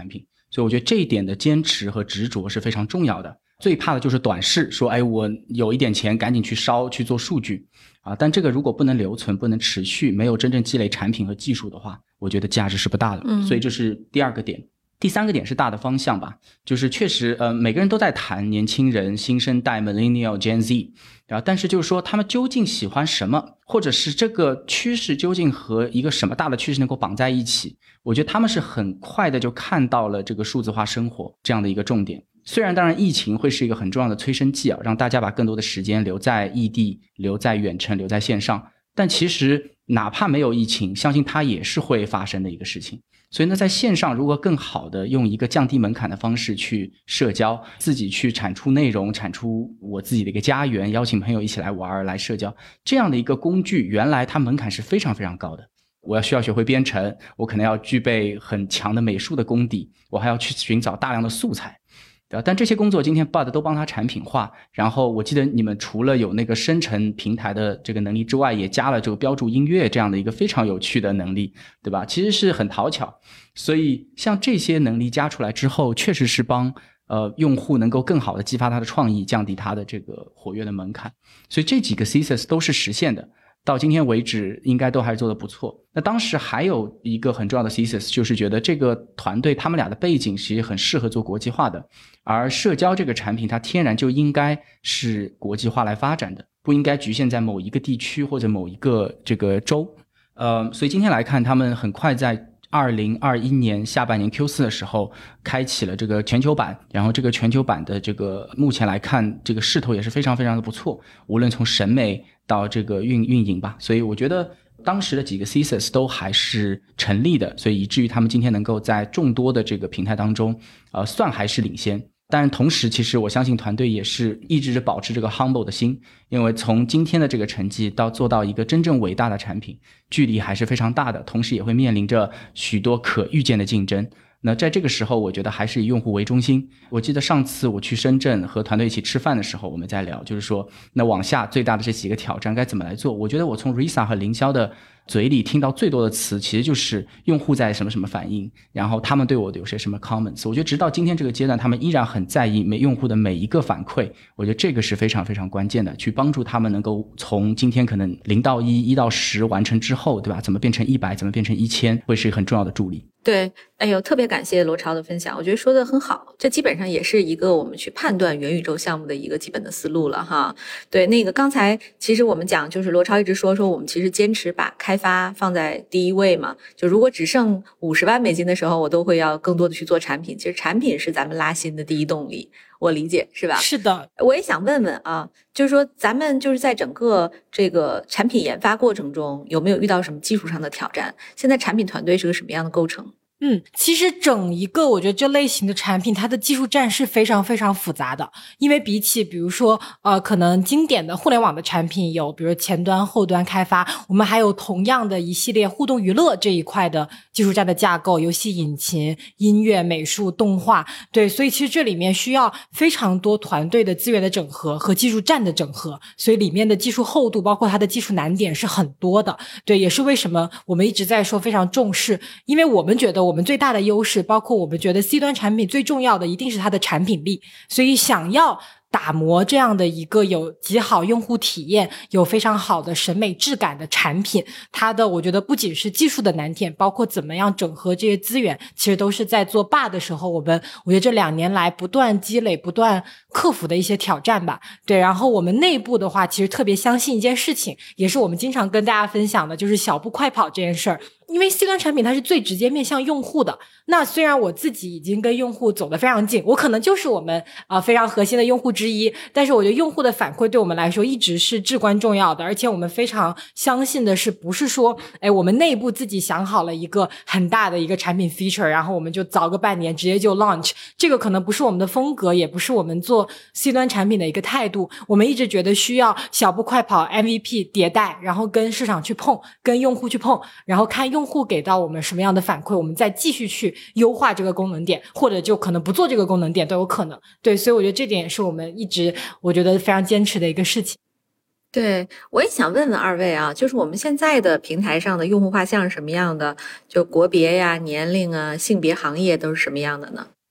所以我觉得这一点的坚持和执着是非常重要的。最怕的就是短视，说我有一点钱赶紧去烧去做数据啊，但这个如果不能留存不能持续，没有真正积累产品和技术的话，我觉得价值是不大的。所以这是第二个点。第三个点是大的方向吧，就是确实每个人都在谈年轻人新生代 Millennial Gen Z， 但是就是说他们究竟喜欢什么，或者是这个趋势究竟和一个什么大的趋势能够绑在一起，我觉得他们是很快的就看到了这个数字化生活这样的一个重点。虽然当然疫情会是一个很重要的催生剂啊，让大家把更多的时间留在异地，留在远程，留在线上，但其实哪怕没有疫情，相信它也是会发生的一个事情。所以呢，在线上如果更好的用一个降低门槛的方式去社交，自己去产出内容，产出我自己的一个家园，邀请朋友一起来玩来社交，这样的一个工具原来它门槛是非常非常高的。我需要学会编程，我可能要具备很强的美术的功底，我还要去寻找大量的素材，对吧？但这些工作今天 Bud 都帮它产品化，然后我记得你们除了有那个生成平台的这个能力之外，也加了这个标注音乐这样的一个非常有趣的能力，对吧？其实是很讨巧。所以像这些能力加出来之后，确实是帮用户能够更好的激发他的创意，降低他的这个活跃的门槛。所以这几个 thesis 都是实现的，到今天为止应该都还做得不错。那当时还有一个很重要的 thesis， 就是觉得这个团队他们俩的背景其实很适合做国际化的，而社交这个产品它天然就应该是国际化来发展的，不应该局限在某一个地区或者某一个这个州。所以今天来看，他们很快在2021年下半年 Q4 的时候开启了这个全球版，然后这个全球版的这个目前来看这个势头也是非常非常的不错，无论从审美到这个运营吧，所以我觉得当时的几个 thesis 都还是成立的，所以以至于他们今天能够在众多的这个平台当中算还是领先。但同时其实我相信团队也是一直保持这个 humble 的心，因为从今天的这个成绩到做到一个真正伟大的产品，距离还是非常大的，同时也会面临着许多可预见的竞争。那在这个时候我觉得还是以用户为中心。我记得上次我去深圳和团队一起吃饭的时候，我们在聊就是说那往下最大的这几个挑战该怎么来做。我觉得我从 Risa 和凌霄的嘴里听到最多的词其实就是用户在什么什么反应，然后他们对我有些什么 comments。 我觉得直到今天这个阶段他们依然很在意用户的每一个反馈，我觉得这个是非常非常关键的，去帮助他们能够从今天可能0到1 1到10完成之后，对吧，怎么变成100，怎么变成1000，会是一个很重要的助力。 对，哎呦，特别感谢罗超的分享，我觉得说得很好，这基本上也是一个我们去判断元宇宙项目的一个基本的思路了哈。对，那个刚才其实我们讲就是罗超一直说我们其实坚持把开发放在第一位嘛，就如果只剩50万美金的时候，我都会要更多的去做产品，其实产品是咱们拉新的第一动力，我理解是吧？ 是的。 我也想问问啊，就是说咱们就是在整个这个产品研发过程中有没有遇到什么技术上的挑战？现在产品团队是个什么样的构成？ 其实整一个我觉得这类型的产品它的技术栈是非常非常复杂的，因为比起比如说可能经典的互联网的产品有比如前端后端开发，我们还有同样的一系列互动娱乐这一块的技术栈的架构，游戏引擎、音乐、美术、动画，对，所以其实这里面需要非常多团队的资源的整合和技术栈的整合，所以里面的技术厚度包括它的技术难点是很多的。对，也是为什么我们一直在说非常重视，因为我们觉得我们最大的优势，包括我们觉得 C 端产品最重要的一定是它的产品力，所以想要打磨这样的一个有极好用户体验、有非常好的审美质感的产品，它的我觉得不仅是技术的难点，包括怎么样整合这些资源，其实都是在做BUD的时候我觉得这2年来不断积累、不断克服的一些挑战吧。对，然后我们内部的话其实特别相信一件事情，也是我们经常跟大家分享的，就是小步快跑这件事儿。因为 C 端产品它是最直接面向用户的，那虽然我自己已经跟用户走得非常近，我可能就是我们非常核心的用户之一，但是我觉得用户的反馈对我们来说一直是至关重要的，而且我们非常相信的是不是说我们内部自己想好了一个很大的一个产品 feature， 然后我们就早个半年直接就 launch， 这个可能不是我们的风格，也不是我们做 C 端产品的一个态度。我们一直觉得需要小步快跑 MVP 迭代，然后跟市场去碰，跟用户去碰，然后看用户给到我们什么样的反馈，我们再继续去优化这个功能点，或者就可能不做这个功能点都有可能。对，所以我觉得这点也是我们一直我觉得非常坚持的一个事情。 对，我也想问问二位啊，就是我们现在的平台上的用户画像是什么样的？就国别呀、年龄啊、性别、行业都是什么样的呢？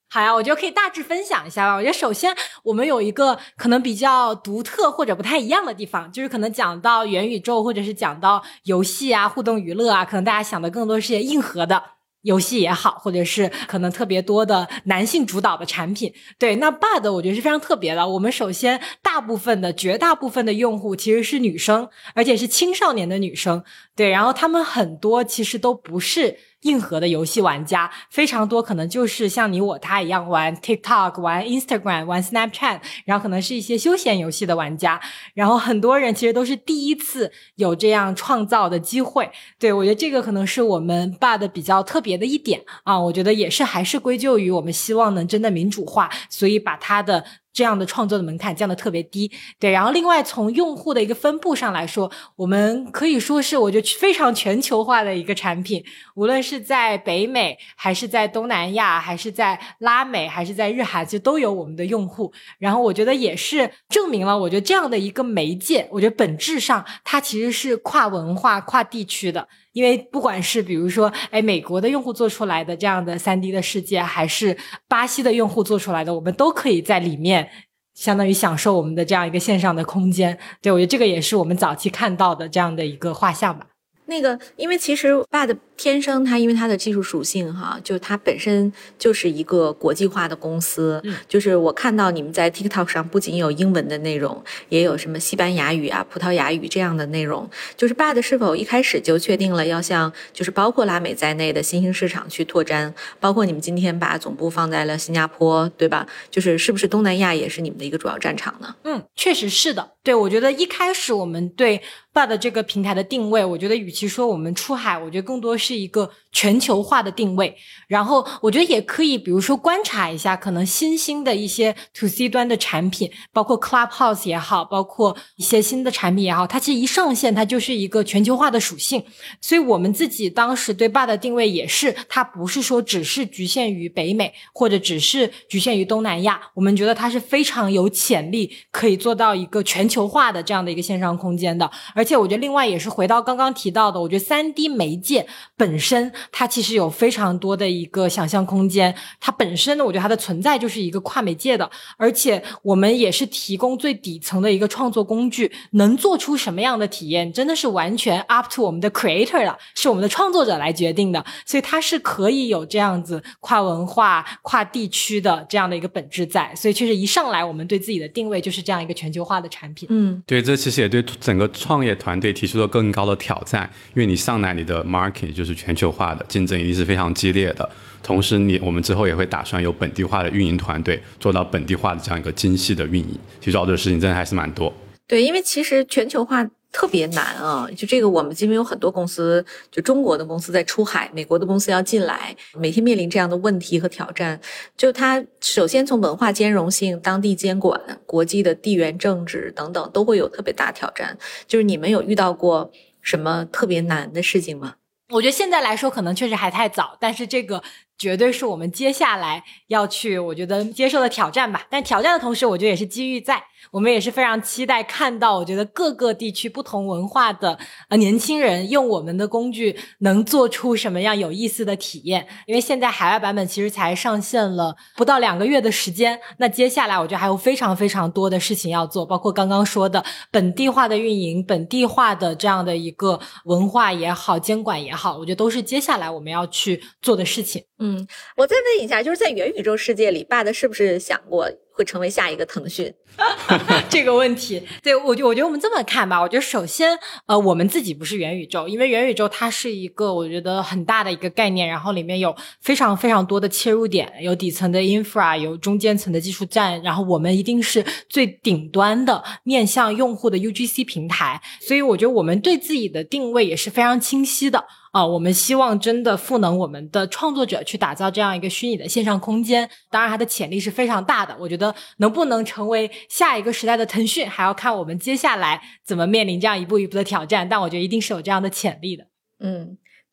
好呀，我觉得可以大致分享一下吧。我觉得首先我们有一个可能比较独特或者不太一样的地方，就是可能讲到元宇宙或者是讲到游戏啊、互动娱乐啊，可能大家想的更多是些硬核的游戏也好，或者是可能特别多的男性主导的产品。对，那 Bud 我觉得是非常特别的。我们首先绝大部分的用户其实是女生，而且是青少年的女生。对，然后他们很多其实都不是硬核的游戏玩家，非常多可能就是像你我他一样玩 TikTok 玩 Instagram 玩 Snapchat， 然后可能是一些休闲游戏的玩家，然后很多人其实都是第一次有这样创造的机会。对，我觉得这个可能是我们 Bud 比较特别的一点啊，我觉得也是还是归咎于我们希望能真的民主化，所以把它的这样的创作的门槛降得特别低。对，然后另外从用户的一个分布上来说，我们可以说是我觉得非常全球化的一个产品，无论是在北美还是在东南亚还是在拉美还是在日韩，就都有我们的用户。然后我觉得也是证明了我觉得这样的一个媒介，我觉得本质上它其实是跨文化跨地区的。因为不管是比如说美国的用户做出来的这样的 3D 的世界，还是巴西的用户做出来的，我们都可以在里面相当于享受我们的这样一个线上的空间。对，我觉得这个也是我们早期看到的这样的一个画像吧。 那个，因为其实 Bud 天生它因为它的技术属性哈，就它本身就是一个国际化的公司。就是我看到你们在 TikTok 上不仅有英文的内容，也有什么西班牙语啊、葡萄牙语这样的内容。就是 Bud 是否一开始就确定了要向就是包括拉美在内的新兴市场去拓展？包括你们今天把总部放在了新加坡，对吧？是不是东南亚也是你们的一个主要战场呢？ 确实是的。对，我觉得一开始我们对 Bud 这个平台的定位，我觉得与其说我们出海，我觉得更多是一个全球化的定位。然后我觉得也可以比如说观察一下可能新兴的一些 to C 端的产品，包括 Clubhouse 也好，包括一些新的产品也好，它其实一上线它就是一个全球化的属性。所以我们自己当时对 Bud 的定位也是，它不是说只是局限于北美或者只是局限于东南亚，我们觉得它是非常有潜力可以做到一个全球化的这样的一个线上空间的。而且我觉得另外也是回到刚刚提到的，我觉得 3D 媒介本身它其实有非常多的一个想象空间，它本身呢我觉得它的存在就是一个跨媒介的，而且我们也是提供最底层的一个创作工具，能做出什么样的体验真的是完全 up to 我们的 creator 了，是我们的创作者来决定的。所以它是可以有这样子跨文化跨地区的这样的一个本质在，所以确实一上来我们对自己的定位就是这样一个全球化的产品。 对，这其实也对整个创业团队提出了更高的挑战，因为你上来你的 market 就是全球化的，竞争一定是非常激烈的。同时我们之后也会打算有本地化的运营团队，做到本地化的这样一个精细的运营。其实要做的事情真的还是蛮多。 对，因为其实全球化特别难啊，就这个我们这边有很多公司，就中国的公司在出海，美国的公司要进来，每天面临这样的问题和挑战。就它首先从文化兼容性、当地监管、国际的地缘政治等等都会有特别大挑战。就是你们有遇到过什么特别难的事情吗？ 我觉得现在来说可能确实还太早，但是这个绝对是我们接下来要去我觉得接受的挑战吧。但挑战的同时我觉得也是机遇在，我们也是非常期待看到我觉得各个地区不同文化的年轻人用我们的工具能做出什么样有意思的体验。因为现在海外版本其实才上线了不到2个月的时间，那接下来我觉得还有非常非常多的事情要做，包括刚刚说的本地化的运营，本地化的这样的一个文化也好，监管也好，我觉得都是接下来我们要去做的事情。 我再问一下，就是在元宇宙世界里 Bud 是不是想过会成为下一个腾讯？ 这个问题，对，我觉得我们这么看吧，我觉得首先我们自己不是元宇宙，因为元宇宙它是一个我觉得很大的一个概念，然后里面有非常非常多的切入点，有底层的 infra， 有中间层的技术站，然后我们一定是最顶端的面向用户的 UGC 平台，所以我觉得我们对自己的定位也是非常清晰的。我们希望真的赋能我们的创作者去打造这样一个虚拟的线上空间，当然它的潜力是非常大的，我觉得能不能成为下一个时代的腾讯还要看我们接下来怎么面临这样一步一步的挑战，但我觉得一定是有这样的潜力的。 对，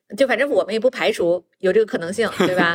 就反正我们也不排除有这个可能性，对吧？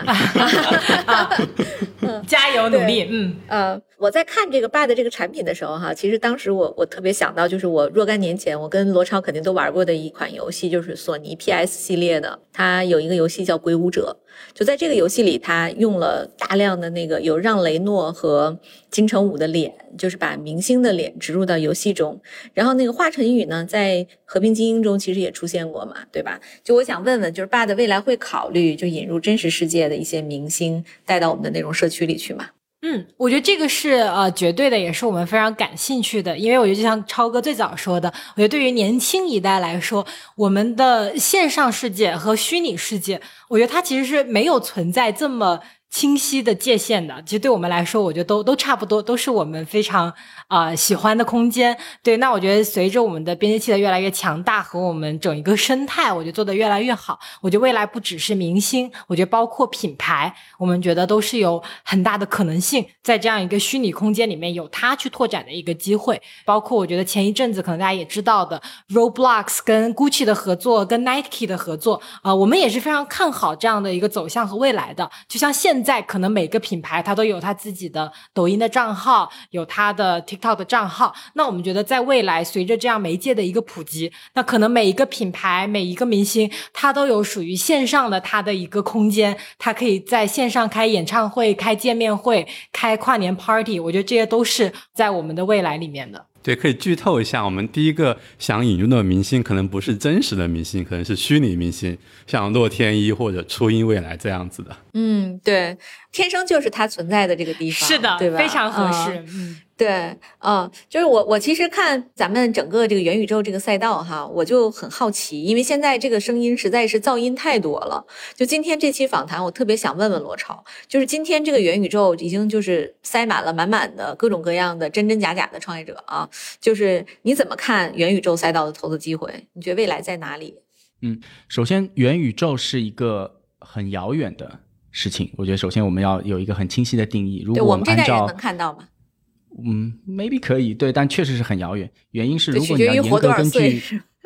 加油努力。 我在看这个 Bud 这个产品的时候哈，其实当时我特别想到，就是我若干年前我跟罗超肯定都玩过的一款游戏，就是索尼 PS 系列的，它有一个游戏叫《鬼舞者》，就在这个游戏里，它用了大量的那个有让雷诺和金城武的脸，就是把明星的脸植入到游戏中，然后那个华晨宇呢，在和平精英中其实也出现过嘛，对吧？就我想问问，就是 Bud 未来会考虑就引入真实世界的一些明星带到我们的内容社区里去吗？ 我觉得这个是绝对的，也是我们非常感兴趣的，因为我觉得就像超哥最早说的，我觉得对于年轻一代来说，我们的线上世界和虚拟世界，我觉得它其实是没有存在这么清晰的界限的，其实对我们来说我觉得都差不多，都是我们非常喜欢的空间。对，那我觉得随着我们的编辑器的越来越强大和我们整一个生态我觉得做得越来越好，我觉得未来不只是明星，我觉得包括品牌，我们觉得都是有很大的可能性在这样一个虚拟空间里面有它去拓展的一个机会。包括我觉得前一阵子可能大家也知道的 Roblox 跟 Gucci 的合作，跟 Nike 的合作，我们也是非常看好这样的一个走向和未来的。就像现在可能每个品牌它都有它自己的抖音的账号，有它的 TikTok 的账号，那我们觉得在未来随着这样媒介的一个普及，那可能每一个品牌每一个明星它都有属于线上的它的一个空间，它可以在线上开演唱会，开见面会，开跨年 party， 我觉得这些都是在我们的未来里面的。 对，可以剧透一下，我们第一个想引入的明星可能不是真实的明星，可能是虚拟明星，像洛天依或者初音未来这样子的。 对，天生就是它存在的这个地方， 是的， 对吧？ 非常合适。 对，就是我其实看咱们整个这个元宇宙这个赛道哈，我就很好奇，因为现在这个声音实在是噪音太多了。就今天这期访谈，我特别想问问罗超，就是今天这个元宇宙已经就是塞满了满满的各种各样的真真假假的创业者啊，就是你怎么看元宇宙赛道的投资机会？你觉得未来在哪里？ 首先元宇宙是一个很遥远的事情，我觉得首先我们要有一个很清晰的定义。如果我们这代人能看到吗 ？maybe 可以，对，但确实是很遥远。原因是如果你要严格根据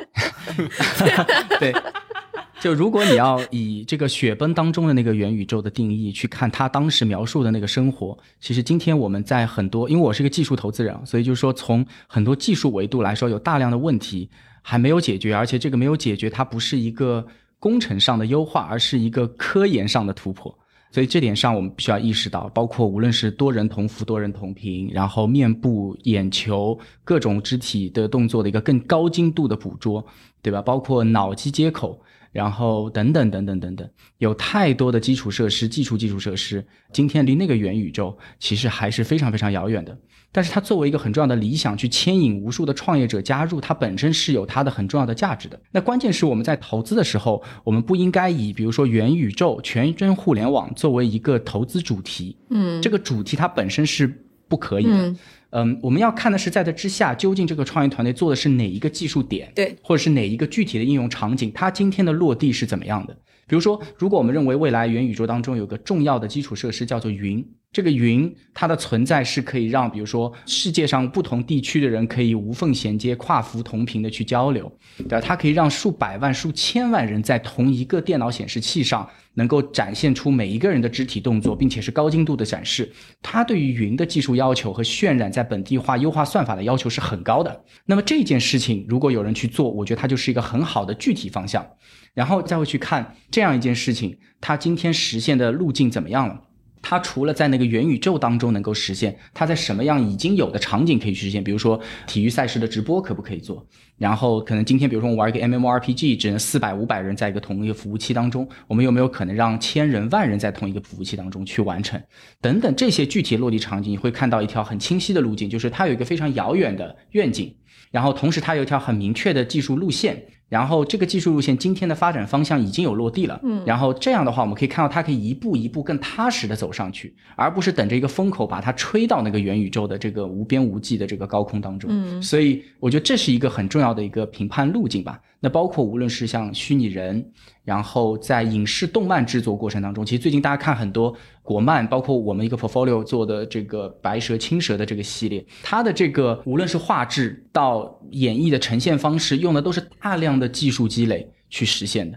对，就如果你要以这个雪崩当中的那个元宇宙的定义去看他当时描述的那个生活，其实今天我们在很多，因为我是个技术投资人，所以就是说从很多技术维度来说，有大量的问题还没有解决，而且这个没有解决，它不是一个工程上的优化，而是一个科研上的突破。所以这点上我们必须要意识到，包括无论是多人同服多人同屏，然后面部眼球各种肢体的动作的一个更高精度的捕捉，对吧？包括脑机接口，然后等等等等等等，有太多的基础设施基础设施，今天离那个元宇宙其实还是非常非常遥远的。但是它作为一个很重要的理想去牵引无数的创业者加入，它本身是有它的很重要的价值的。那关键是我们在投资的时候，我们不应该以比如说元宇宙全真互联网作为一个投资主题，这个主题它本身是不可以的。我们要看的是在这之下究竟这个创业团队做的是哪一个技术点， 对， 或者是哪一个具体的应用场景，它今天的落地是怎么样的。比如说如果我们认为未来元宇宙当中有个重要的基础设施叫做云，这个云它的存在是可以让比如说世界上不同地区的人可以无缝衔接跨服同频的去交流，对吧？它可以让数百万数千万人在同一个电脑显示器上能够展现出每一个人的肢体动作，并且是高精度的展示。它对于云的技术要求和渲染在本地化优化算法的要求是很高的。那么这件事情如果有人去做，我觉得它就是一个很好的具体方向。然后再会去看这样一件事情它今天实现的路径怎么样了，它除了在那个元宇宙当中能够实现，它在什么样已经有的场景可以实现，比如说体育赛事的直播可不可以做，然后可能今天比如说我玩一个 MMORPG 只能400-500人在一个同一个服务器当中，我们有没有可能让1000人万人在同一个服务器当中去完成等等，这些具体落地场景你会看到一条很清晰的路径，就是它有一个非常遥远的愿景，然后同时它有一条很明确的技术路线，然后这个技术路线今天的发展方向已经有落地了，然后这样的话我们可以看到它可以一步一步更踏实的走上去，而不是等着一个风口把它吹到那个元宇宙的这个无边无际的这个高空当中。所以我觉得这是一个很重要的一个评判路径吧。那包括无论是像虚拟人，然后在影视动漫制作过程当中，其实最近大家看很多国漫，包括我们一个 portfolio 做的这个白蛇青蛇的这个系列，它的这个无论是画质到演绎的呈现方式用的都是大量的技术积累去实现的。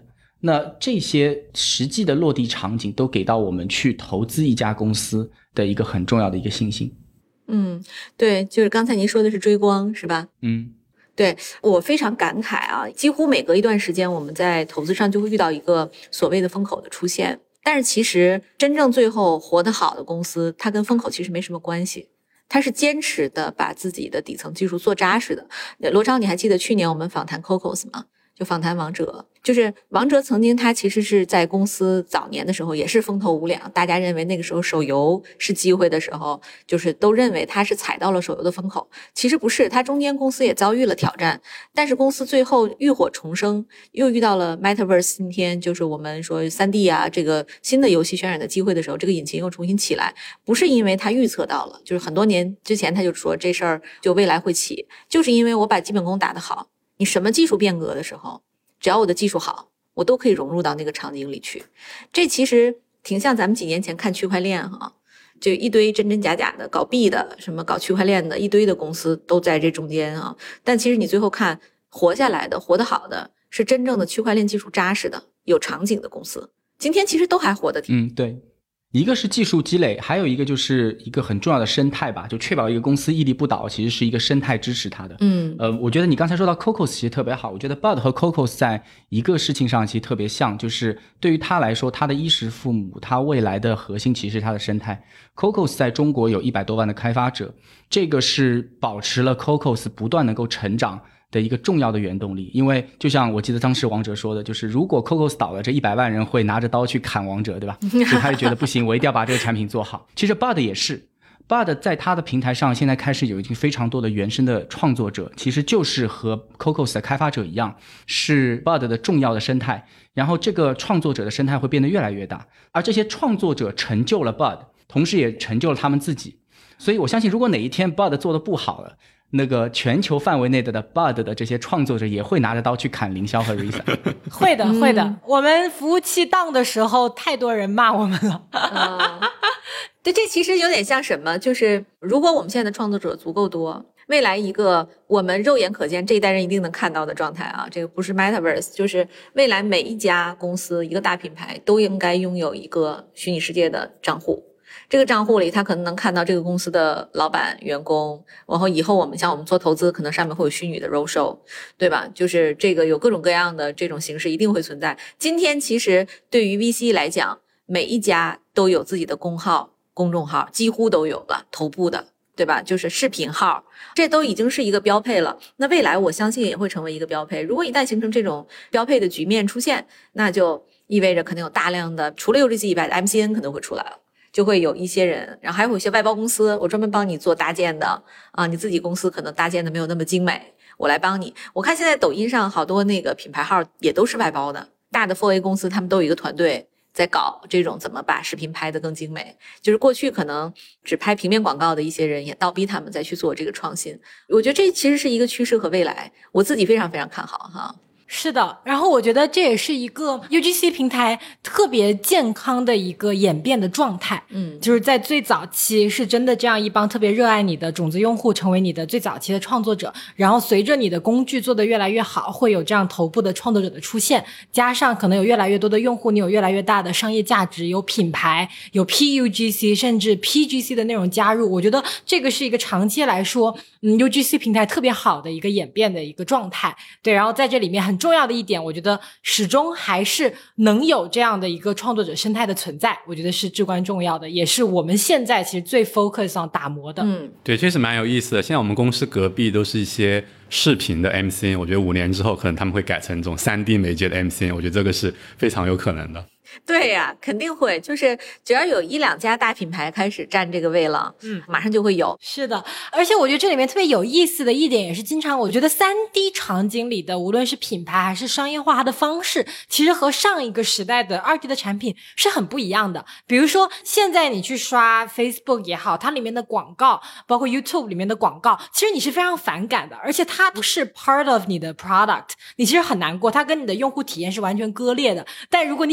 那这些实际的落地场景都给到我们去投资一家公司的一个很重要的一个信心。 对，就是刚才您说的是追光是吧？对，我非常感慨啊，几乎每隔一段时间我们在投资上就会遇到一个所谓的风口的出现，但是其实真正最后活得好的公司，它跟风口其实没什么关系，它是坚持的把自己的底层技术做扎实的。罗超，你还记得去年我们访谈 Cocos 吗？就访谈王哲，就是王哲曾经他其实是在公司早年的时候也是风头无两，大家认为那个时候手游是机会的时候，就是都认为他是踩到了手游的风口，其实不是，他中间公司也遭遇了挑战，但是公司最后浴火重生，又遇到了 Metaverse， 今天就是我们说 3D 啊这个新的游戏渲染的机会的时候，这个引擎又重新起来，不是因为他预测到了，就是很多年之前他就说这事儿就未来会起，就是因为我把基本功打得好，你什么技术变革的时候，只要我的技术好，我都可以融入到那个场景里去。这其实挺像咱们几年前看区块链哈，就一堆真真假假的搞币的，什么搞区块链的，一堆的公司都在这中间啊。但其实你最后看活下来的、活得好的，是真正的区块链技术扎实的、有场景的公司。今天其实都还活得挺。 对。一个是技术积累，还有一个就是一个很重要的生态吧，就确保一个公司屹立不倒，其实是一个生态支持它的。我觉得你刚才说到 Cocos 其实特别好，我觉得 Bud 和 Cocos 在一个事情上其实特别像，就是对于他来说，他的衣食父母，他未来的核心其实是他的生态。Cocos 在中国有100多万的开发者，这个是保持了 Cocos 不断能够成长的一个重要的原动力。因为就像我记得当时王哲说的，就是如果 Cocos 倒了，这100万人会拿着刀去砍王哲，对吧？所以他就觉得不行，我一定要把这个产品做好。其实 Bud 也是，Bud 在他的平台上现在开始有已经非常多的原生的创作者，其实就是和 Cocos 的开发者一样，是 Bud 的重要的生态。然后这个创作者的生态会变得越来越大，而这些创作者成就了 Bud， 同时也成就了他们自己。所以我相信如果哪一天 Bud 做得不好了，那个全球范围内的 Bud 的这些创作者也会拿着刀去砍凌霄和 Risa。 会的会的，我们服务器down的时候太多人骂我们了。 对，这其实有点像什么，就是如果我们现在的创作者足够多，未来一个我们肉眼可见这一代人一定能看到的状态啊，这个不是 Metaverse， 就是未来每一家公司一个大品牌都应该拥有一个虚拟世界的账户，这个账户里他可能能看到这个公司的老板、员工，然后以后我们做投资，可能上面会有虚拟的 roadshow， 对吧？就是这个有各种各样的这种形式一定会存在。今天其实对于 VC 来讲，每一家都有自己的公号、公众号，几乎都有了，头部的，对吧？就是视频号，这都已经是一个标配了。那未来我相信也会成为一个标配。如果一旦形成这种标配的局面出现，那就意味着可能有大量的除了 UGC 以外的 MCN 可能会出来了。就会有一些人，然后还有一些外包公司，我专门帮你做搭建的啊，你自己公司可能搭建的没有那么精美，我来帮你。我看现在抖音上好多那个品牌号也都是外包的，大的 4A 公司他们都有一个团队在搞这种怎么把视频拍得更精美，就是过去可能只拍平面广告的一些人也倒逼他们再去做这个创新。我觉得这其实是一个趋势和未来，我自己非常非常看好哈。 是的，然后我觉得这也是一个 UGC 平台特别健康的一个演变的状态。就是在最早期是真的这样一帮特别热爱你的种子用户成为你的最早期的创作者，然后随着你的工具做得越来越好，会有这样头部的创作者的出现，加上可能有越来越多的用户，你有越来越大的商业价值，有品牌，有 PUGC 甚至 PGC 的内容加入，我觉得这个是一个长期来说UGC 平台特别好的一个演变的一个状态。对，然后在这里面很重要的一点，我觉得始终还是能有这样的一个创作者生态的存在，我觉得是至关重要的，也是我们现在其实最 focus 上打磨的。 对，确实蛮有意思的。现在我们公司隔壁都是一些视频的 MCN， 我觉得5年之后可能他们会改成这种 3D 媒介的 MCN， 我觉得这个是非常有可能的。 对呀，肯定会，就是只要有1-2家大品牌开始占这个位了，马上就会有。 是的，而且我觉得这里面特别有意思的一点，也是经常我觉得 3D 场景里的无论是品牌还是商业化它的方式，其实和上一个时代的 2D 的产品是很不一样的。比如说现在你去刷 Facebook 也好，它里面的广告，包括 YouTube 里面的广告，其实你是非常反感的，而且它不是 part of 你的 product， 你其实很难过，它跟你的用户体验是完全割裂的。但如果你想象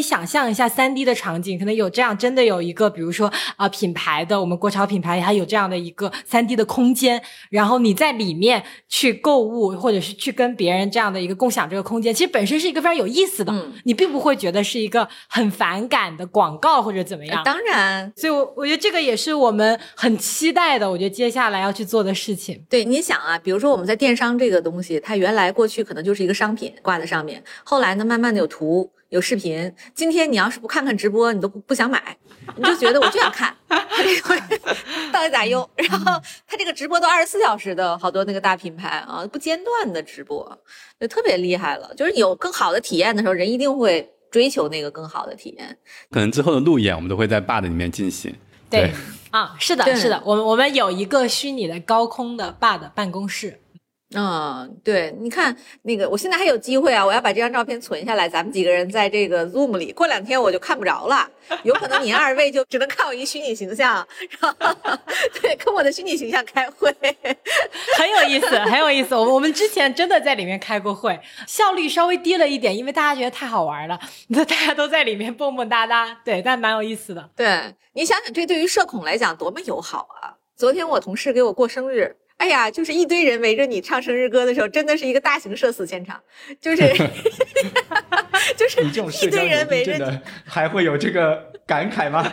象一下 3D 的场景，可能有这样真的有一个比如说品牌的，我们国潮品牌它有这样的一个 3D 的空间，然后你在里面去购物或者是去跟别人这样的一个共享这个空间，其实本身是一个非常有意思的，你并不会觉得是一个很反感的广告或者怎么样。 当然， 所以我觉得这个也是我们很期待的，我觉得接下来要去做的事情。 对，你想啊，比如说我们在电商这个东西，它原来过去可能就是一个商品挂在上面，后来呢慢慢的有图有视频，今天你要是不看看直播你都不想买，你就觉得我就想看它这个到底咋用，然后它这个直播都24小时的，好多那个大品牌啊不间断的直播，就特别厉害了。就是有更好的体验的时候，人一定会追求那个更好的体验。 可能之后的路演我们都会在 BAD 里面进行。 对啊，是的是的，我们有一个虚拟的高空的 BAD 办公室。 对，你看那个，我现在还有机会啊，我要把这张照片存下来，咱们几个人在这个 Zoom 里，过2天我就看不着了，有可能你2位就只能看我一虚拟形象，然后对，跟我的虚拟形象开会， 很有意思，很有意思。我们之前真的在里面开过会，效率稍微低了一点，因为大家觉得太好玩了，大家都在里面蹦蹦哒哒，对，但蛮有意思的。 对，你想想，这对于社恐来讲多么友好啊！昨天我同事给我过生日。哎呀，就是一堆人围着你唱生日歌的时候，真的是一个大型社死现场，就是就是你这种社交牛逼真的还会有这个感慨吗？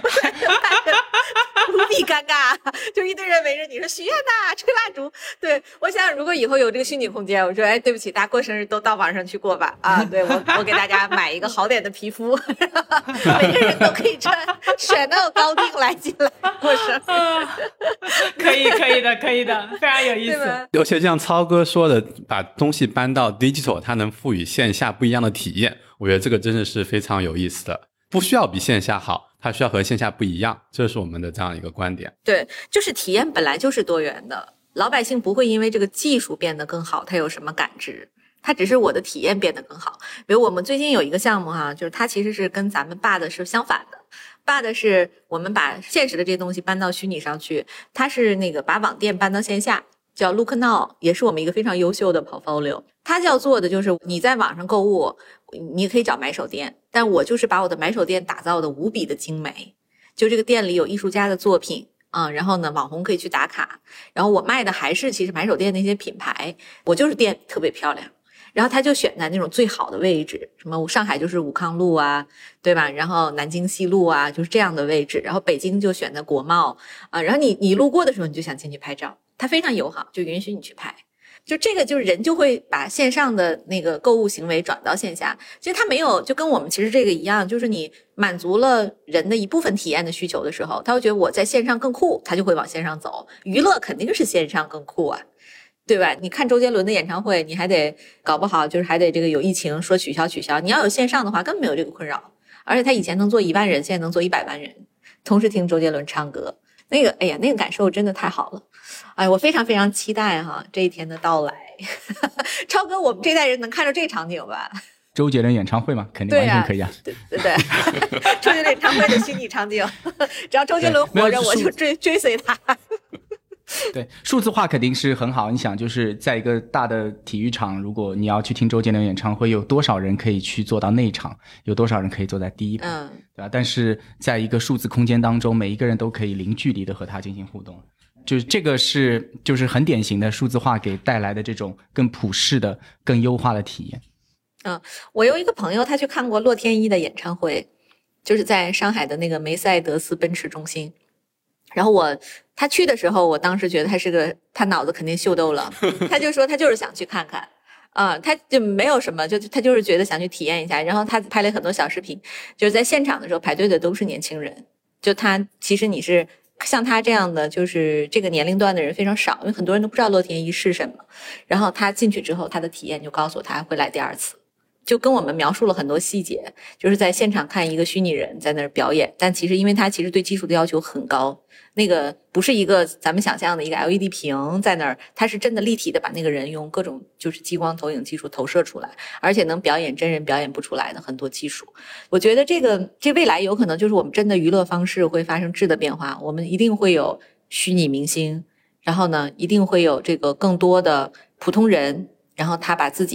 无比尴尬，就一堆人围着你说许愿呐，吹蜡烛。对，我想如果以后有这个虚拟空间，我说对不起，大家过生日都到网上去过吧。对，我给大家买一个好点的皮肤，每个人都可以穿Chanel高定来进来过生日。 可以的，非常有意思。 而且像超哥说的，把东西搬到 digital， 它能赋予线下不一样的体验，我觉得这个真的是非常有意思的，不需要比线下好，它需要和线下不一样，这是我们的这样一个观点。 对，就是体验本来就是多元的，老百姓不会因为这个技术变得更好，它有什么感知，它只是我的体验变得更好。比如我们最近有一个项目就是它其实是跟咱们BAD是相反的。BAD是我们把现实的这些东西搬到虚拟上去，它是那个把网店搬到线下，叫 Look Now， 也是我们一个非常优秀的 portfolio。它要做的就是你在网上购物，你可以找买手店，但我就是把我的买手店打造的无比的精美，就这个店里有艺术家的作品然后呢网红可以去打卡，然后我卖的还是其实买手店那些品牌，我就是店特别漂亮。然后他就选在那种最好的位置，什么上海就是武康路啊，对吧？然后南京西路啊，就是这样的位置。然后北京就选在国贸然后你路过的时候你就想进去拍照，它非常友好，就允许你去拍。就这个就是人就会把线上的那个购物行为转到线下，其实它没有就跟我们其实这个一样，就是你满足了人的一部分体验的需求的时候，他会觉得我在线上更酷，他就会往线上走。娱乐肯定是线上更酷啊，对吧？你看周杰伦的演唱会，你还得搞不好就是还得这个有疫情说取消，你要有线上的话根本没有这个困扰，而且他以前能做1万人，现在能做100万人同时听周杰伦唱歌，那个哎呀那个感受真的太好了。我非常非常期待这一天的到来。超哥，我们这代人能看到这场景吧？ 周杰伦演唱会嘛，肯定完全可以啊。 对，周杰伦演唱会的虚拟场景，只要周杰伦活着我就追随他。 对，数字化肯定是很好。你想，就是在一个大的体育场，如果你要去听周杰伦演唱会，有多少人可以去坐到内场？有多少人可以坐在第一排？对吧？但是在一个数字空间当中，每一个人都可以零距离的和他进行互动。就是这个就是很典型的数字化给带来的这种更普适的、更优化的体验。 我有一个朋友，他去看过洛天依的演唱会，就是在上海的那个梅赛德斯奔驰中心。然后他去的时候，我当时觉得他脑子肯定秀逗了，他就说他就是想去看看，他就没有什么，他就是觉得想去体验一下。然后他拍了很多小视频，就是在现场的时候排队的都是年轻人，就他其实你是像他这样的，就是这个年龄段的人非常少，因为很多人都不知道洛天依是什么。然后他进去之后，他的体验就告诉他会来第2次。就跟我们描述了很多细节，就是在现场看一个虚拟人在那儿表演，但其实因为他其实对技术的要求很高，那个不是一个咱们想象的一个 LED 屏在那儿，他是真的立体的把那个人用各种就是激光投影技术投射出来，而且能表演真人表演不出来的很多技术。我觉得这未来有可能就是我们真的娱乐方式会发生质的变化，我们一定会有虚拟明星，然后呢一定会有这个更多的普通人，然后他把自己打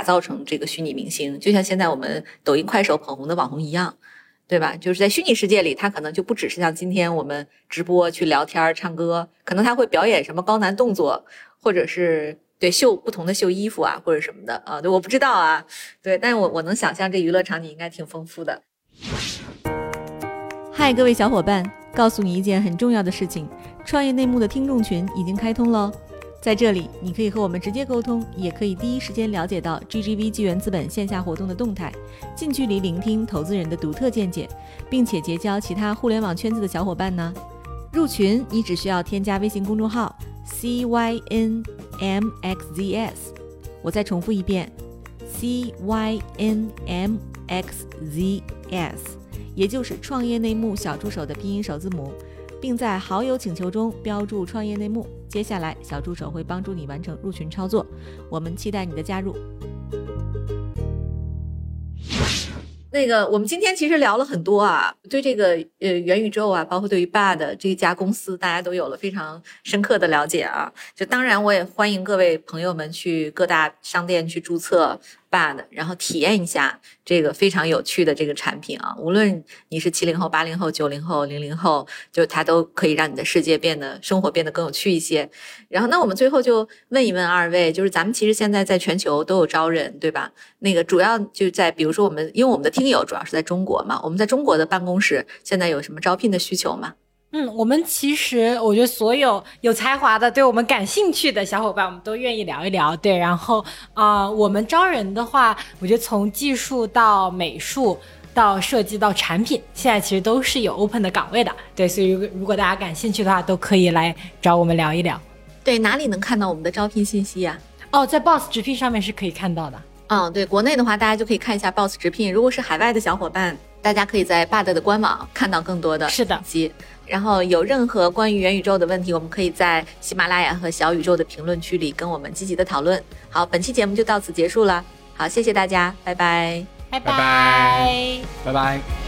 造成这个虚拟明星，就像现在我们抖音快手捧红的网红一样，对吧？就是在虚拟世界里，他可能就不只是像今天我们直播去聊天唱歌，可能他会表演什么高难动作，或者是对不同的秀衣服啊，或者什么的啊，对，我不知道啊，对，但是我能想象这娱乐场景应该挺丰富的。 嗨，各位小伙伴，告诉你一件很重要的事情，创业内幕的听众群已经开通了。在这里，你可以和我们直接沟通，也可以第一时间了解到 GGV 纪元资本线下活动的动态，近距离聆听投资人的独特见解，并且结交其他互联网圈子的小伙伴呢。入群你只需要添加微信公众号 CYNMXZS， 我再重复一遍 CYNMXZS， 也就是创业内幕小助手的拼音首字母，并在好友请求中标注创业内幕，接下来小助手会帮助你完成入群操作，我们期待你的加入。 我们今天其实聊了很多啊，对这个元宇宙啊，包括对于 BAD 这家公司，大家都有了非常深刻的了解啊。就当然我也欢迎各位朋友们去各大商店去注册 BAD， 然后体验一下这个非常有趣的这个产品啊。无论你是70后、80后、90后、00后，就它都可以让你的生活变得更有趣一些。然后那我们最后就问一问二位，就是咱们其实现在在全球都有招人，对吧？主要就在比如说因为我们的听友主要是在中国嘛，我们在中国的办公室现在有什么招聘的需求吗？ 我们其实我觉得所有有才华的对我们感兴趣的小伙伴我们都愿意聊一聊，对，然后我们招人的话，我觉得从技术到美术到设计到产品，现在其实都是有 open 的岗位的，对，所以如果大家感兴趣的话都可以来找我们聊一聊。 对，哪里能看到我们的招聘信息啊？ 在 Boss 直聘上面是可以看到的。 对，国内的话大家就可以看一下 Boss 直聘，如果是海外的小伙伴，大家可以在 BAD 的官网看到更多的信息。然后有任何关于元宇宙的问题，我们可以在喜马拉雅和小宇宙的评论区里跟我们积极的讨论。好，本期节目就到此结束了，好，谢谢大家，拜拜， 拜拜， 拜拜。